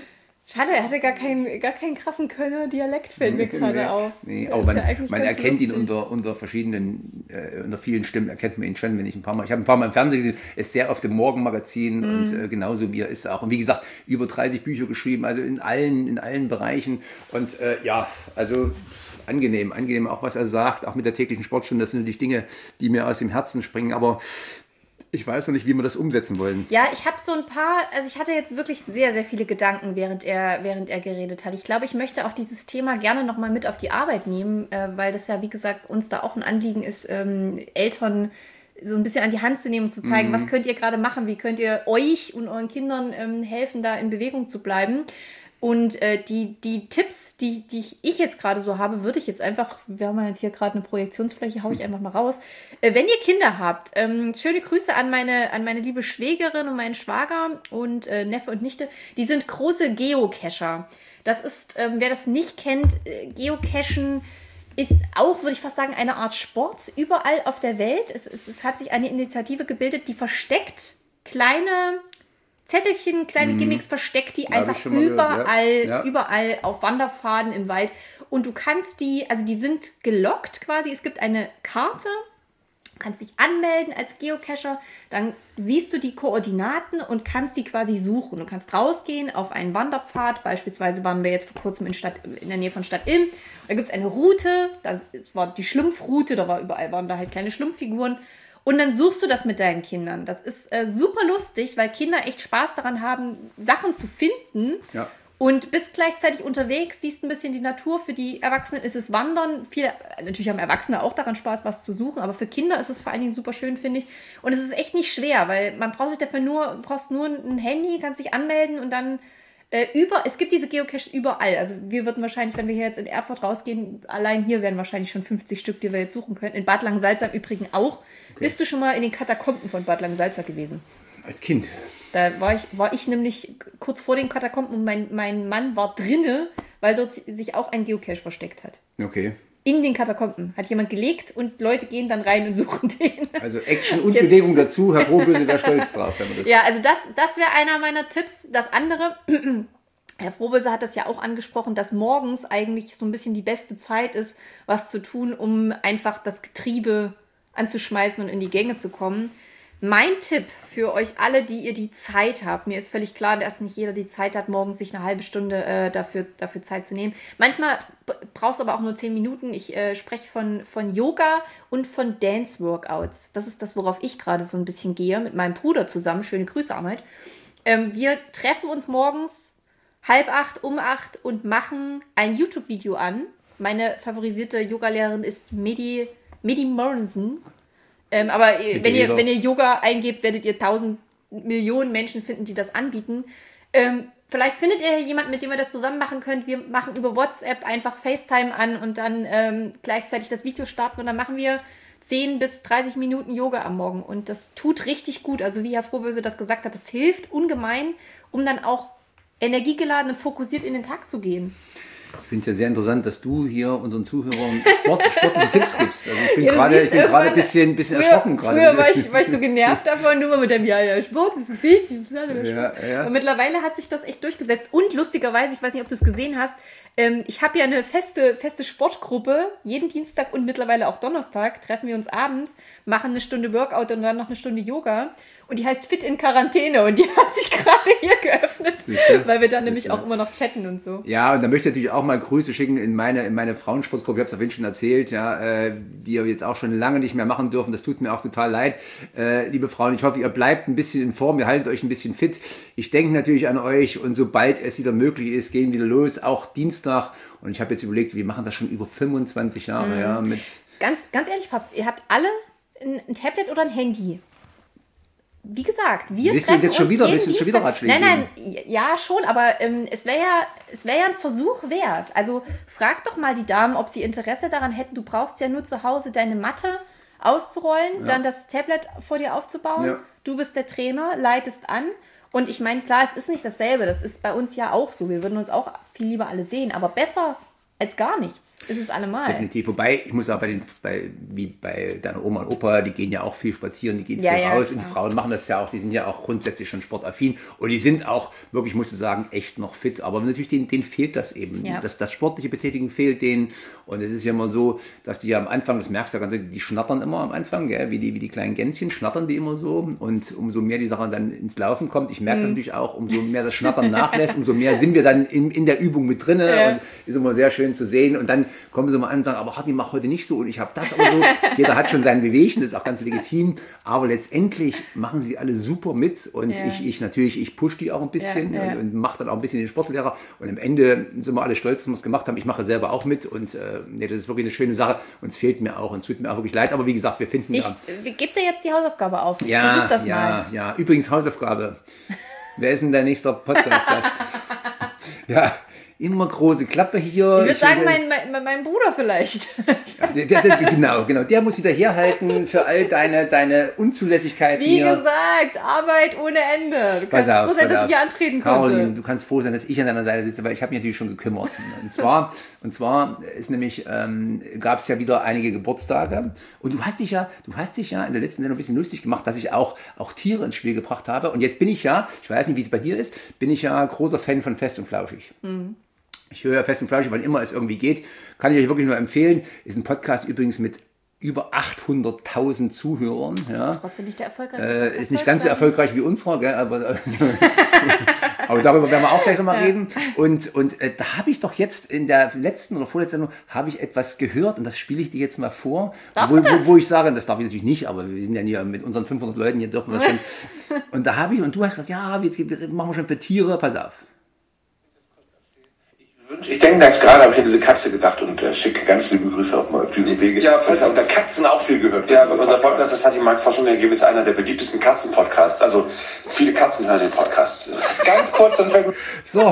Schade, er hatte gar keinen krassen Kölner Dialekt, fällt mir gerade auf. Nee, aber man erkennt ihn unter verschiedenen, unter vielen Stimmen erkennt man ihn schon, wenn ich ich habe ein paar Mal im Fernsehen gesehen, ist sehr oft im Morgenmagazin und genauso wie er ist auch. Und wie gesagt, über 30 Bücher geschrieben, also in allen Bereichen. Und also angenehm auch, was er sagt, auch mit der täglichen Sportstunde, das sind natürlich Dinge, die mir aus dem Herzen springen, aber ich weiß noch nicht, wie wir das umsetzen wollen. Ja, ich habe so ein paar, also ich hatte jetzt wirklich sehr, sehr viele Gedanken, während er geredet hat. Ich glaube, ich möchte auch dieses Thema gerne nochmal mit auf die Arbeit nehmen, weil das ja, wie gesagt, uns da auch ein Anliegen ist, Eltern so ein bisschen an die Hand zu nehmen und zu zeigen, was könnt ihr gerade machen, wie könnt ihr euch und euren Kindern helfen, da in Bewegung zu bleiben. Und die Tipps, die ich jetzt gerade so habe, würde ich jetzt einfach, wir haben ja jetzt hier gerade eine Projektionsfläche, haue ich einfach mal raus. Wenn ihr Kinder habt, schöne Grüße an meine liebe Schwägerin und meinen Schwager und Neffe und Nichte, die sind große Geocacher. Das ist, wer das nicht kennt, Geocachen ist auch, würde ich fast sagen, eine Art Sport überall auf der Welt. Es hat sich eine Initiative gebildet, die versteckt kleine Zettelchen, kleine Gimmicks versteckt, die einfach überall auf Wanderpfaden im Wald. Und du kannst die sind gelockt quasi. Es gibt eine Karte, du kannst dich anmelden als Geocacher, dann siehst du die Koordinaten und kannst die quasi suchen. Du kannst rausgehen auf einen Wanderpfad, beispielsweise waren wir jetzt vor kurzem in der Nähe von Stadt Ilm. Da gibt es eine Route, das war die Schlumpfroute, waren da halt kleine Schlumpffiguren. Und dann suchst du das mit deinen Kindern. Das ist super lustig, weil Kinder echt Spaß daran haben, Sachen zu finden. Ja. Und bist gleichzeitig unterwegs, siehst ein bisschen die Natur. Für die Erwachsenen ist es Wandern. Natürlich haben Erwachsene auch daran Spaß, was zu suchen. Aber für Kinder ist es vor allen Dingen super schön, finde ich. Und es ist echt nicht schwer, weil man braucht sich dafür nur ein Handy, kannst dich anmelden und dann es gibt diese Geocaches überall. Also wir würden wahrscheinlich, wenn wir hier jetzt in Erfurt rausgehen, allein hier wären wahrscheinlich schon 50 Stück, die wir jetzt suchen können. In Bad Langensalza im Übrigen auch. Okay. Bist du schon mal in den Katakomben von Bad Langensalza gewesen? Als Kind. Da war ich nämlich kurz vor den Katakomben und mein Mann war drinne, weil dort sich auch ein Geocache versteckt hat. Okay. In den Katakomben hat jemand gelegt und Leute gehen dann rein und suchen den. Also Action und Bewegung dazu. Herr Frohböse wäre stolz drauf, wenn man das... Ja, also das wäre einer meiner Tipps. Das andere, Herr Frohböse hat das ja auch angesprochen, dass morgens eigentlich so ein bisschen die beste Zeit ist, was zu tun, um einfach das Getriebe anzuschmeißen und in die Gänge zu kommen. Mein Tipp für euch alle, die ihr die Zeit habt, mir ist völlig klar, dass nicht jeder die Zeit hat, morgens sich eine halbe Stunde dafür Zeit zu nehmen. Manchmal brauchst du aber auch nur 10 Minuten. Ich spreche von Yoga und von Dance-Workouts. Das ist das, worauf ich gerade so ein bisschen gehe, mit meinem Bruder zusammen. Schöne Grüße, Ahmed. Wir treffen uns morgens 7:30, um 8 und machen ein YouTube-Video an. Meine favorisierte Yogalehrerin ist Medi Morensen. Aber wenn ihr Yoga eingebt, werdet ihr 1000 Millionen Menschen finden, die das anbieten. Vielleicht findet ihr jemanden, mit dem ihr das zusammen machen könnt. Wir machen über WhatsApp einfach FaceTime an und dann gleichzeitig das Video starten. Und dann machen wir 10 bis 30 Minuten Yoga am Morgen. Und das tut richtig gut. Also wie Herr Frohböse das gesagt hat, das hilft ungemein, um dann auch energiegeladen und fokussiert in den Tag zu gehen. Ich finde es ja sehr interessant, dass du hier unseren Zuhörern sportliche Tipps gibst. Also ich bin gerade ein bisschen erschrocken. Früher war ich so genervt davon, nur mal mit dem Sport ist wichtig. Ja. Und mittlerweile hat sich das echt durchgesetzt. Und lustigerweise, ich weiß nicht, ob du es gesehen hast, ich habe ja eine feste Sportgruppe. Jeden Dienstag und mittlerweile auch Donnerstag treffen wir uns abends, machen eine Stunde Workout und dann noch eine Stunde Yoga. Und die heißt Fit in Quarantäne und die hat sich gerade hier geöffnet, weil wir dann nämlich auch immer noch chatten und so. Ja, und da möchte ich natürlich auch mal Grüße schicken in meine Frauensportgruppe, ich habe es vorhin schon erzählt, ja, die wir jetzt auch schon lange nicht mehr machen dürfen. Das tut mir auch total leid. Liebe Frauen, ich hoffe, ihr bleibt ein bisschen in Form, ihr haltet euch ein bisschen fit. Ich denke natürlich an euch und sobald es wieder möglich ist, gehen wieder los, auch Dienstag. Und ich habe jetzt überlegt, wir machen das schon über 25 Jahre. Ja, mit ganz ehrlich, Papst, ihr habt alle ein Tablet oder ein Handy. Wie gesagt, wir treffen uns jeden Dienstag. Nein, ja schon, aber es wäre ja ein Versuch wert. Also frag doch mal die Damen, ob sie Interesse daran hätten. Du brauchst ja nur zu Hause deine Matte auszurollen, dann das Tablet vor dir aufzubauen. Ja. Du bist der Trainer, leitest an. Und ich meine, klar, es ist nicht dasselbe. Das ist bei uns ja auch so. Wir würden uns auch viel lieber alle sehen. Aber besser als gar nichts. Ist es allemal. Definitiv. Wobei, ich muss auch wie bei deiner Oma und Opa, die gehen ja auch viel spazieren, die gehen viel raus und die Frauen machen das ja auch, die sind ja auch grundsätzlich schon sportaffin und die sind auch wirklich, musst du sagen, echt noch fit. Aber natürlich, denen fehlt das eben. Ja. Das sportliche Betätigen fehlt denen und es ist ja immer so, dass die ja am Anfang, das merkst du ja ganz, die schnattern immer am Anfang, gell? Wie die kleinen Gänschen, schnattern die immer so und umso mehr die Sache dann ins Laufen kommt, ich merke das natürlich auch, umso mehr das Schnattern nachlässt, umso mehr sind wir dann in der Übung mit drin und ist immer sehr schön zu sehen und dann kommen sie mal an und sagen, aber Hardy, mach heute nicht so und ich habe das aber so. Jeder hat schon sein Bewegchen, das ist auch ganz legitim, aber letztendlich machen sie alle super mit und ich pushe die auch ein bisschen und mache dann auch ein bisschen den Sportlehrer und am Ende sind wir alle stolz, dass wir es gemacht haben. Ich mache selber auch mit und das ist wirklich eine schöne Sache und es fehlt mir auch und es tut mir auch wirklich leid, aber wie gesagt, wir finden... Ich gebe dir jetzt die Hausaufgabe auf. Versuch das mal. Ja, übrigens Hausaufgabe. Wer ist denn dein nächster Podcast-Gast? Ja, immer große Klappe hier. Ich würde sagen, mein Bruder vielleicht. Genau. Der muss wieder herhalten für all deine Unzulässigkeiten. Wie gesagt, Arbeit ohne Ende. Du kannst froh sein, dass ich hier antreten konnte. Caroline, du kannst froh sein, dass ich an deiner Seite sitze, weil ich habe mich natürlich schon gekümmert. Und zwar ist nämlich, gab es ja wieder einige Geburtstage. Und du hast dich ja in der letzten Sendung ein bisschen lustig gemacht, dass ich auch Tiere ins Spiel gebracht habe. Und jetzt bin ich ja, ich weiß nicht, wie es bei dir ist, bin ich ja großer Fan von Fest und Flauschig. Mhm. Ich höre Fest und Flauschig, wann immer es irgendwie geht. Kann ich euch wirklich nur empfehlen. Ist ein Podcast übrigens mit über 800.000 Zuhörern. Ja. Trotzdem nicht der erfolgreichste Podcast. Ist nicht ganz so erfolgreich wie unserer, gell? Aber darüber werden wir auch gleich nochmal reden. Und da habe ich doch jetzt in der letzten oder vorletzten Sendung habe ich etwas gehört und das spiele ich dir jetzt mal vor. Wo ich sage, das darf ich natürlich nicht, aber wir sind ja hier mit unseren 500 Leuten, hier dürfen wir schon. Und du hast gesagt, ja, jetzt machen wir schon für Tiere, pass auf. Ich denke jetzt gerade, habe ich an diese Katze gedacht und schicke ganz liebe Grüße auch mal auf diesem Wege. Ja, falls unter Katzen auch viel gehört. Ja, unser Podcast, das hat die Marktforschung ist einer der beliebtesten Katzen-Podcasts. Also viele Katzen hören den Podcast. Ganz kurz, dann fällt so.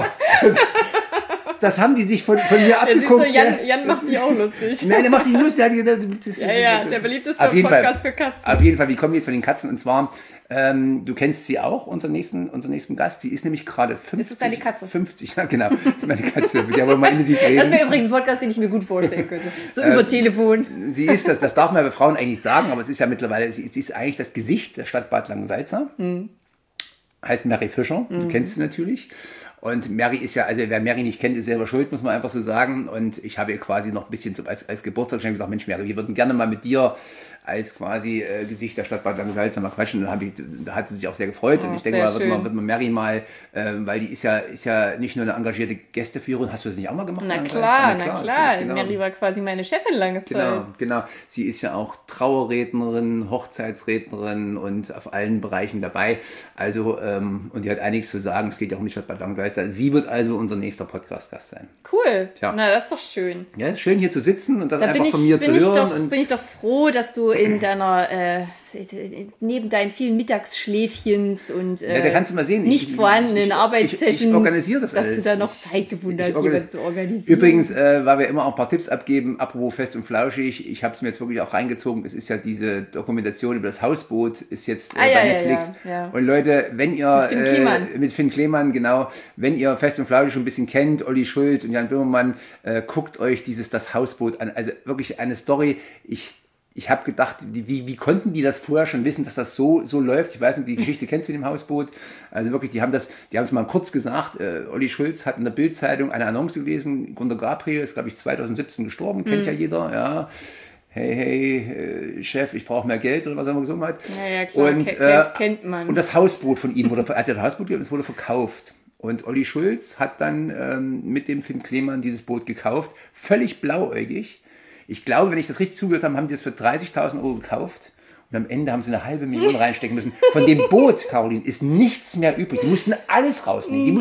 Das haben die sich von mir abgeguckt. Jan macht sich auch lustig. Nein, der macht sich lustig. Der beliebteste Podcast für Katzen. Auf jeden Fall, wir kommen jetzt von den Katzen und zwar, du kennst sie auch, unseren nächsten Gast. Sie ist nämlich gerade 50. Das ist deine Katze. 50, ja genau. Das ist meine Katze, mit der wollen wir intensiv reden. Das wäre übrigens ein Podcast, den ich mir gut vorstellen könnte. So über Telefon. Sie ist das darf man bei Frauen eigentlich sagen, aber es ist ja mittlerweile, sie ist eigentlich das Gesicht der Stadt Bad Langensalza. Mhm. Heißt Mary Fischer, du kennst sie natürlich. Und Mary ist ja, also wer Mary nicht kennt, ist selber schuld, muss man einfach so sagen. Und ich habe ihr quasi noch ein bisschen als Geburtstagsgeschenk gesagt, Mensch Mary, wir würden gerne mal mit dir als quasi Gesicht der Stadt Bad Langensalza mal quatschen. Da hat sie sich auch sehr gefreut. Und ich denke mal, wird man Mary mal, weil die ist ja nicht nur eine engagierte Gästeführerin. Hast du das nicht auch mal gemacht? Na klar. Genau. Mary war quasi meine Chefin lange Zeit. Genau. Sie ist ja auch Trauerrednerin, Hochzeitsrednerin und auf allen Bereichen dabei. Also, und die hat einiges zu sagen. Es geht ja auch um die Stadt Bad Langensalza. Sie wird also unser nächster Podcast-Gast sein. Cool. Tja. Na, das ist doch schön. Ja, es ist schön, hier zu sitzen und das einfach von mir zu hören. Bin ich doch froh, dass du in deiner, neben deinen vielen Mittagsschläfchens und da kannst du mal sehen, nicht vorhandenen Arbeitssessions, ich organisiere das dass alles. du da noch Zeit gefunden hast, jemanden zu organisieren. Übrigens, weil wir immer auch ein paar Tipps abgeben, apropos Fest und Flauschig, ich habe es mir jetzt wirklich auch reingezogen, es ist ja diese Dokumentation über das Hausboot, ist jetzt bei Netflix. Ja. Und Leute, wenn ihr mit Finn Kliman, genau, wenn ihr Fest und Flauschig schon ein bisschen kennt, Olli Schulz und Jan Böhmermann, guckt euch das Hausboot an. Also wirklich eine Story, ich habe gedacht, wie konnten die das vorher schon wissen, dass das so läuft? Ich weiß nicht, die Geschichte kennst du mit dem Hausboot. Also wirklich, die haben es mal kurz gesagt. Olli Schulz hat in der Bild-Zeitung eine Annonce gelesen. Gunter Gabriel ist, glaube ich, 2017 gestorben, kennt ja jeder. Ja. Hey, Chef, ich brauche mehr Geld oder was er immer gesungen hat. Ja, klar, kennt man. Und das Hausboot von ihm, er hat ja das Hausboot gegeben, das wurde verkauft. Und Olli Schulz hat dann mit dem Finn Kliman dieses Boot gekauft, völlig blauäugig. Ich glaube, wenn ich das richtig zugehört habe, haben die das für 30.000 Euro gekauft und am Ende haben sie 500.000 reinstecken müssen. Von dem Boot, Caroline, ist nichts mehr übrig. Die mussten alles rausnehmen.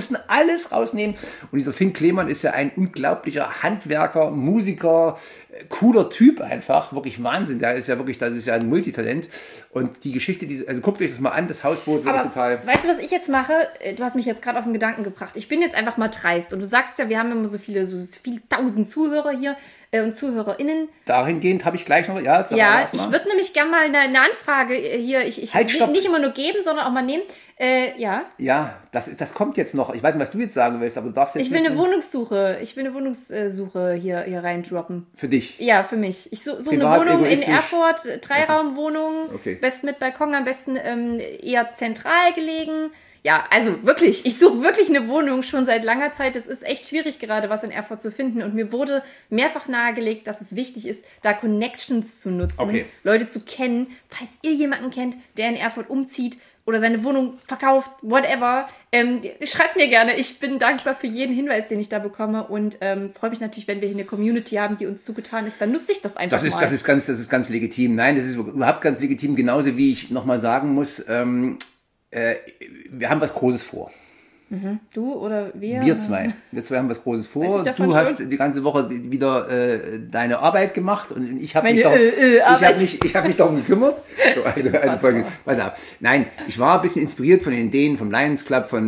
Und dieser Finn Kliman ist ja ein unglaublicher Handwerker, Musiker, cooler Typ einfach, wirklich Wahnsinn. Das ist ja ein Multitalent. Und die Geschichte, also guckt euch das mal an, das Hausboot, wirklich total... Weißt du, was ich jetzt mache? Du hast mich jetzt gerade auf den Gedanken gebracht. Ich bin jetzt einfach mal dreist. Und du sagst ja, wir haben immer so viele tausend Zuhörer hier und ZuhörerInnen. Dahingehend habe ich gleich noch... Ja, ich würde nämlich gerne mal eine Anfrage hier, nicht immer nur geben, sondern auch mal nehmen. Ja. Ja, das kommt jetzt noch. Ich weiß nicht, was du jetzt sagen willst, aber du darfst jetzt Ich will eine Wohnungssuche hier reindroppen. Für dich? Ja, für mich. Ich suche eine Privat, Wohnung in egoistisch. Erfurt, 3-Raum-Wohnung, Okay. besten mit Balkon, am besten eher zentral gelegen. Ja, also wirklich, ich suche wirklich eine Wohnung schon seit langer Zeit. Es ist echt schwierig gerade, was in Erfurt zu finden. Und mir wurde mehrfach nahegelegt, dass es wichtig ist, da Connections zu nutzen, Okay. Leute zu kennen. Falls ihr jemanden kennt, der in Erfurt umzieht oder seine Wohnung verkauft, whatever, schreibt mir gerne. Ich bin dankbar für jeden Hinweis, den ich da bekomme und freue mich natürlich, wenn wir hier eine Community haben, die uns zugetan ist. Dann nutze ich das einfach mal. Das ist ganz legitim. Nein, das ist überhaupt ganz legitim. Genauso wie ich nochmal sagen muss, wir haben was Großes vor. Du oder wir? Wir zwei haben was Großes vor. Weiß ich davon Du hast schon? die ganze Woche wieder deine Arbeit gemacht und ich habe Meine mich darum gekümmert. So, also pass auf. Nein, ich war ein bisschen inspiriert von den Ideen vom Lions Club, von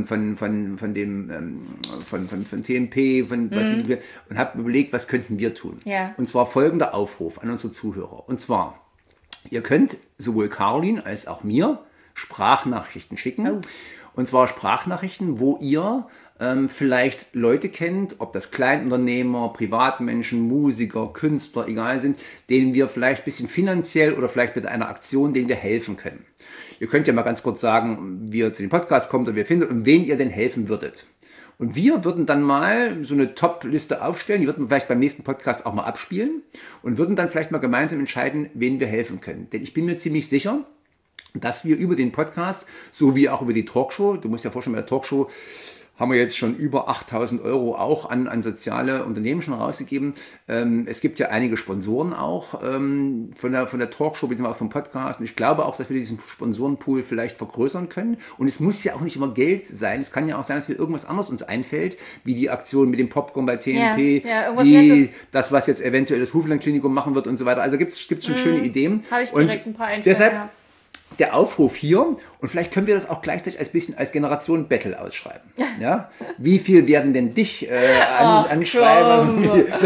TMP, und habe überlegt, was könnten wir tun. Ja. Und zwar folgender Aufruf an unsere Zuhörer. Und zwar, ihr könnt sowohl Caroline als auch mir Sprachnachrichten schicken. Oh. Und zwar Sprachnachrichten, wo ihr vielleicht Leute kennt, ob das Kleinunternehmer, Privatmenschen, Musiker, Künstler, egal sind, denen wir vielleicht ein bisschen finanziell oder vielleicht mit einer Aktion, denen wir helfen können. Ihr könnt ja mal ganz kurz sagen, wie ihr zu dem Podcast kommt und wer findet und wen ihr denn helfen würdet. Und wir würden dann mal so eine Top-Liste aufstellen, die würden wir vielleicht beim nächsten Podcast auch mal abspielen und würden dann vielleicht mal gemeinsam entscheiden, wen wir helfen können. Denn ich bin mir ziemlich sicher, dass wir über den Podcast, so wie auch über die Talkshow, du musst dir vorstellen, bei der Talkshow haben wir jetzt schon über 8.000 € auch an soziale Unternehmen schon rausgegeben. Es gibt ja einige Sponsoren auch von der Talkshow, beziehungsweise auch vom Podcast. Und ich glaube auch, dass wir diesen Sponsorenpool vielleicht vergrößern können. Und es muss ja auch nicht immer Geld sein. Es kann ja auch sein, dass mir irgendwas anderes uns einfällt, wie die Aktion mit dem Popcorn bei TNP, wie das, was jetzt eventuell das Huflein-Klinikum machen wird und so weiter. Also gibt's schon schöne Ideen. Habe ich direkt ein paar Einfälle. Deshalb der Aufruf hier, und vielleicht können wir das auch gleichzeitig als Generation Battle ausschreiben. Ja? Wie viel werden denn dich anschreiben?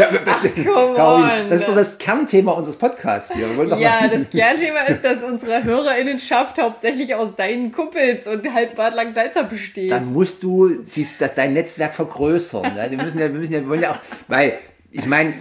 Caroline, das ist doch das Kernthema unseres Podcasts hier. Das Kernthema ist, dass unsere HörerInnenschaft hauptsächlich aus deinen Kumpels und halb Bad Langensalza besteht. Dann musst du dein Netzwerk vergrößern. Ja? Wir wollen ja auch, weil ich meine,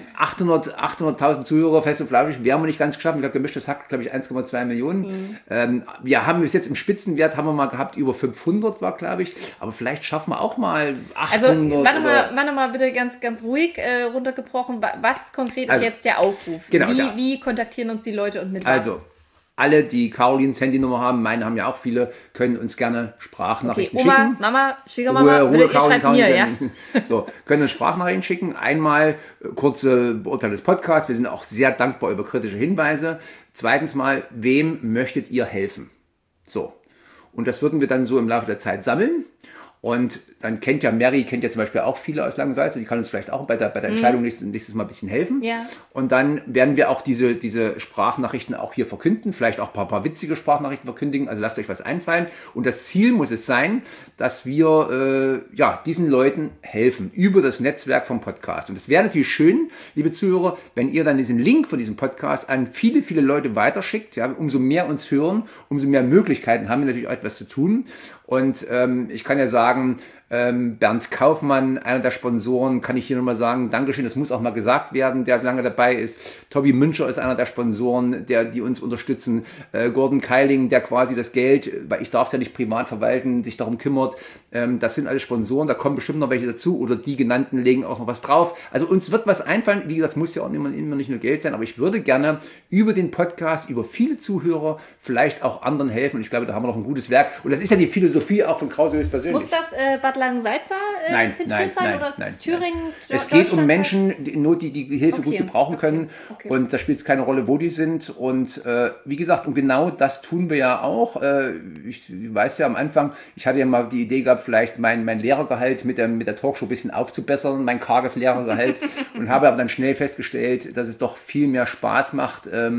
800.000 Zuhörer, fest und flauschig, wir haben wir nicht ganz geschafft. Ich glaube, gemischtes Hack, glaube ich, 1,2 Millionen. Wir haben bis jetzt im Spitzenwert, haben wir mal gehabt, über 500 war, glaube ich. Aber vielleicht schaffen wir auch mal 800. Also, warte mal bitte ganz ruhig runtergebrochen. Was konkret ist jetzt der Aufruf? Genau, wie kontaktieren uns die Leute und mit was? Also, alle, die Carolines Handynummer haben, meine haben ja auch viele, können uns gerne Sprachnachrichten schicken. Mama, Schwiegermama, bitte, ihr schreibt mir, ja? So, können uns Sprachnachrichten schicken. Einmal kurze Beurteilung des Podcasts. Wir sind auch sehr dankbar über kritische Hinweise. Zweitens mal, wem möchtet ihr helfen? So. Und das würden wir dann so im Laufe der Zeit sammeln. Und dann kennt ja zum Beispiel auch viele aus Langensalza, die kann uns vielleicht auch bei der Entscheidung nächstes Mal ein bisschen helfen. Ja. Und dann werden wir auch diese Sprachnachrichten auch hier verkünden, vielleicht auch ein paar witzige Sprachnachrichten verkündigen, also lasst euch was einfallen. Und das Ziel muss es sein, dass wir diesen Leuten helfen über das Netzwerk vom Podcast. Und es wäre natürlich schön, liebe Zuhörer, wenn ihr dann diesen Link von diesem Podcast an viele, viele Leute weiterschickt. Ja, umso mehr uns hören, umso mehr Möglichkeiten haben wir natürlich auch etwas zu tun. Und ich kann ja sagen, Bernd Kaufmann, einer der Sponsoren, kann ich hier nochmal sagen, Dankeschön, das muss auch mal gesagt werden, der lange dabei ist. Tobi Müncher ist einer der Sponsoren, die uns unterstützen. Gordon Keiling, der quasi das Geld, weil ich darf es ja nicht privat verwalten, sich darum kümmert. Das sind alles Sponsoren, da kommen bestimmt noch welche dazu oder die genannten legen auch noch was drauf. Also uns wird was einfallen, wie gesagt, es muss ja auch immer nicht nur Geld sein, aber ich würde gerne über den Podcast, über viele Zuhörer vielleicht auch anderen helfen und ich glaube, da haben wir noch ein gutes Werk und das ist ja die Philosophie auch von Krause höchst persönlich. Muss das Bad Langensalza nein, oder ist es Thüringen? Es geht um Menschen, die Hilfe gut gebrauchen können und da spielt es keine Rolle, wo die sind und wie gesagt, und genau das tun wir ja auch. Ich weiß ja am Anfang, ich hatte ja mal die Idee gehabt, vielleicht mein Lehrergehalt mit der Talkshow ein bisschen aufzubessern, mein karges Lehrergehalt und habe aber dann schnell festgestellt, dass es doch viel mehr Spaß macht,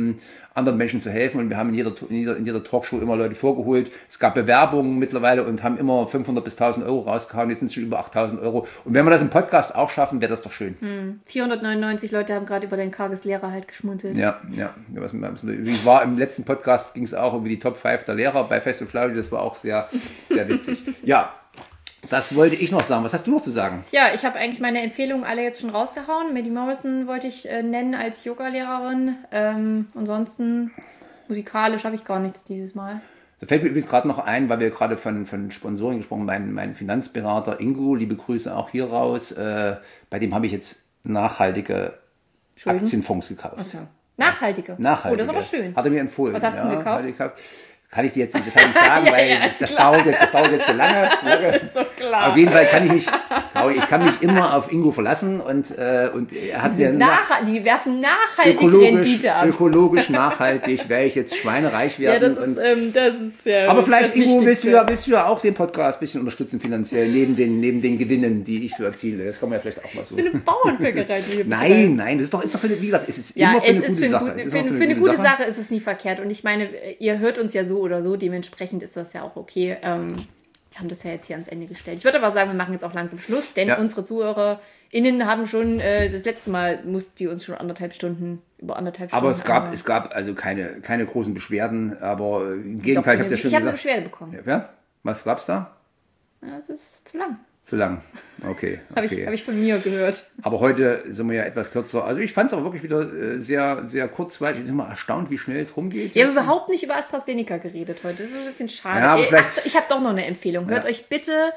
anderen Menschen zu helfen. Und wir haben in jeder Talkshow immer Leute vorgeholt. Es gab Bewerbungen mittlerweile und haben immer 500 bis 1.000 Euro rausgehauen. Jetzt sind es schon über 8.000 Euro. Und wenn wir das im Podcast auch schaffen, wäre das doch schön. 499 Leute haben gerade über den Karges Lehrer halt geschmunzelt. Ja. Übrigens war im letzten Podcast, ging es auch über die Top 5 der Lehrer bei Fest und Flauschig. Das war auch sehr, sehr witzig. Ja. Das wollte ich noch sagen. Was hast du noch zu sagen? Ja, ich habe eigentlich meine Empfehlungen alle jetzt schon rausgehauen. Maddie Morrison wollte ich nennen als Yoga-Lehrerin. Ansonsten musikalisch habe ich gar nichts dieses Mal. Da fällt mir übrigens gerade noch ein, weil wir gerade von Sponsoren gesprochen haben, mein Finanzberater Ingo, liebe Grüße auch hier raus. Bei dem habe ich jetzt nachhaltige Aktienfonds gekauft. Achso. Nachhaltige? Nachhaltige. Oh, das ist aber schön. Hat er mir empfohlen. Was hast du denn gekauft? Kann ich dir jetzt nicht nicht sagen, weil das dauert jetzt zu lange. Das ist so klar. Auf jeden Fall kann ich kann mich immer auf Ingo verlassen und er hat die werfen nachhaltig Rendite ab. Ökologisch nachhaltig werde ich jetzt schweinereich werden. Ja, das ist ja. Aber vielleicht, Ingo, willst du ja auch den Podcast ein bisschen unterstützen finanziell, neben den Gewinnen, die ich so erziele. Das kann man ja vielleicht auch mal so. Für eine Bauernvölkerei, die hier Nein, das ist doch für eine, wie gesagt, es ist immer für eine gute Sache. Für eine gute Sache ist es nie verkehrt. Und ich meine, ihr hört uns ja so oder so, dementsprechend ist das ja auch okay. Wir haben das ja jetzt hier ans Ende gestellt. Ich würde aber sagen, wir machen jetzt auch langsam Schluss, denn unsere ZuhörerInnen haben schon, das letzte Mal mussten die uns schon über anderthalb Stunden Aber es gab also keine großen Beschwerden, aber im Gegenteil, ich habe Ich habe eine Beschwerde bekommen. Ja? Was gab's da? Ja, es ist zu lang. Zu lang. Okay. Habe ich von mir gehört. Aber heute sind wir ja etwas kürzer. Also ich fand es auch wirklich wieder sehr, sehr kurzweilig. Ich bin immer erstaunt, wie schnell es rumgeht. Wir haben überhaupt nicht über AstraZeneca geredet heute. Das ist ein bisschen schade. Ja, aber ich habe doch noch eine Empfehlung. Hört euch bitte,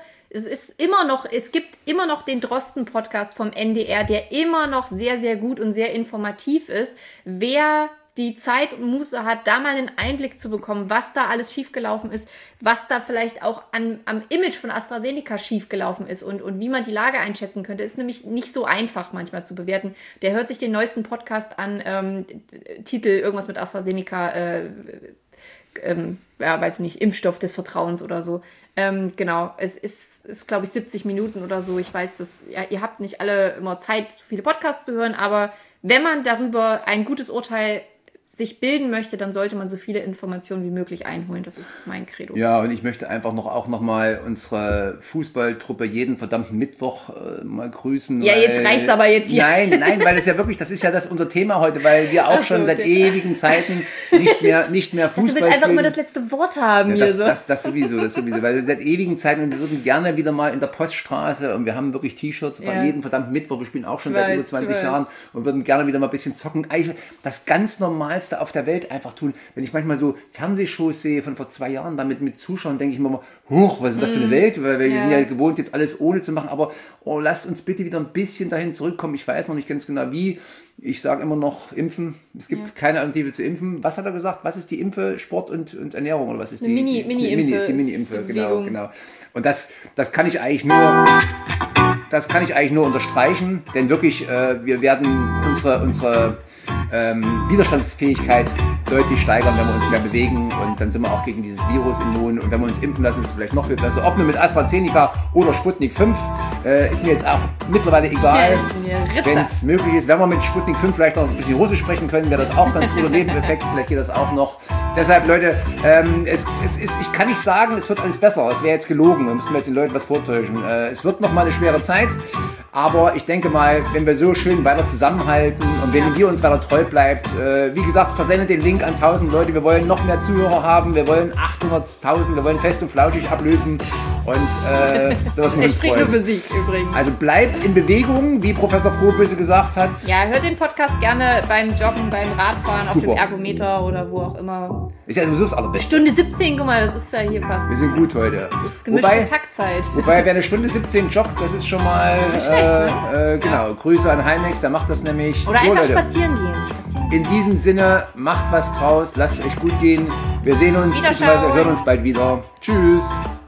es gibt immer noch den Drosten-Podcast vom NDR, der immer noch sehr, sehr gut und sehr informativ ist. Wer die Zeit und Muße hat, da mal einen Einblick zu bekommen, was da alles schiefgelaufen ist, was da vielleicht auch am Image von AstraZeneca schiefgelaufen ist und wie man die Lage einschätzen könnte, ist nämlich nicht so einfach manchmal zu bewerten. Der hört sich den neuesten Podcast an, Titel irgendwas mit AstraZeneca, weiß ich nicht, Impfstoff des Vertrauens oder so. Genau, es ist glaube ich 70 Minuten oder so. Ich weiß, ihr habt nicht alle immer Zeit, so viele Podcasts zu hören, aber wenn man darüber ein gutes Urteil sich bilden möchte, dann sollte man so viele Informationen wie möglich einholen. Das ist mein Credo. Ja, und ich möchte einfach noch mal unsere Fußballtruppe jeden verdammten Mittwoch mal grüßen. Ja, jetzt reicht's aber jetzt hier. Nein, weil das ist ja unser Thema heute, weil wir auch schon seit ewigen Zeiten nicht mehr Fußball spielen. Du willst einfach immer das letzte Wort haben hier. Das sowieso, weil seit ewigen Zeiten, und wir würden gerne wieder mal in der Poststraße, und wir haben wirklich T-Shirts jeden verdammten Mittwoch, wir spielen auch schon seit über 20 Jahren und würden gerne wieder mal ein bisschen zocken. Das ganz Normalste auf der Welt einfach tun. Wenn ich manchmal so Fernsehshows sehe von vor 2 Jahren, damit mit Zuschauern, denke ich mir immer, was ist das für eine Welt? Weil wir sind ja gewohnt, jetzt alles ohne zu machen, aber lasst uns bitte wieder ein bisschen dahin zurückkommen. Ich weiß noch nicht ganz genau wie. Ich sage immer noch impfen. Es gibt keine Alternative zu impfen. Was hat er gesagt? Was ist die Impfe? Sport und Ernährung? Oder was ist die Mini-Impfe? Die Mini-Impfe, genau. Und das kann ich eigentlich nur unterstreichen, denn wirklich, wir werden unsere Widerstandsfähigkeit deutlich steigern, wenn wir uns mehr bewegen, und dann sind wir auch gegen dieses Virus immun, und wenn wir uns impfen lassen, ist es vielleicht noch viel besser. Ob nur mit AstraZeneca oder Sputnik 5, ist mir jetzt auch mittlerweile egal, wenn es möglich ist. Wenn wir mit Sputnik 5 vielleicht noch ein bisschen Russisch sprechen können, wäre das auch ein ganz guter Nebeneffekt, vielleicht geht das auch noch. Deshalb, Leute, ich kann nicht sagen, es wird alles besser, es wäre jetzt gelogen, wir müssen jetzt den Leuten was vortäuschen. Es wird noch mal eine schwere Zeit, aber ich denke mal, wenn wir so schön weiter zusammenhalten und wenn ihr uns weiter treu bleibt, wie gesagt, versendet den Link an 1000 Leute, wir wollen noch mehr Zuhörer haben, wir wollen 800.000, wir wollen Fest und Flauschig ablösen, und das spricht nur für sich übrigens. Also bleibt in Bewegung, wie Professor Frohböse gesagt hat. Ja, hört den Podcast gerne beim Joggen, beim Radfahren, auf dem Ergometer oder wo auch immer. Ist ja sowieso das Allerbeste. Stunde 17, guck mal, das ist ja hier fast. Wir sind gut heute. Das ist gemischtes Hackzeit. Wobei, wer eine Stunde 17 joggt, das ist schon mal. Nicht schlecht, ne? Genau. Ja. Grüße an Heinex, der macht das nämlich. Oder so, einfach Leute, spazieren gehen. In diesem Sinne, macht was draus, lasst es euch gut gehen. Wir sehen uns, beziehungsweise hören uns bald wieder. Tschüss.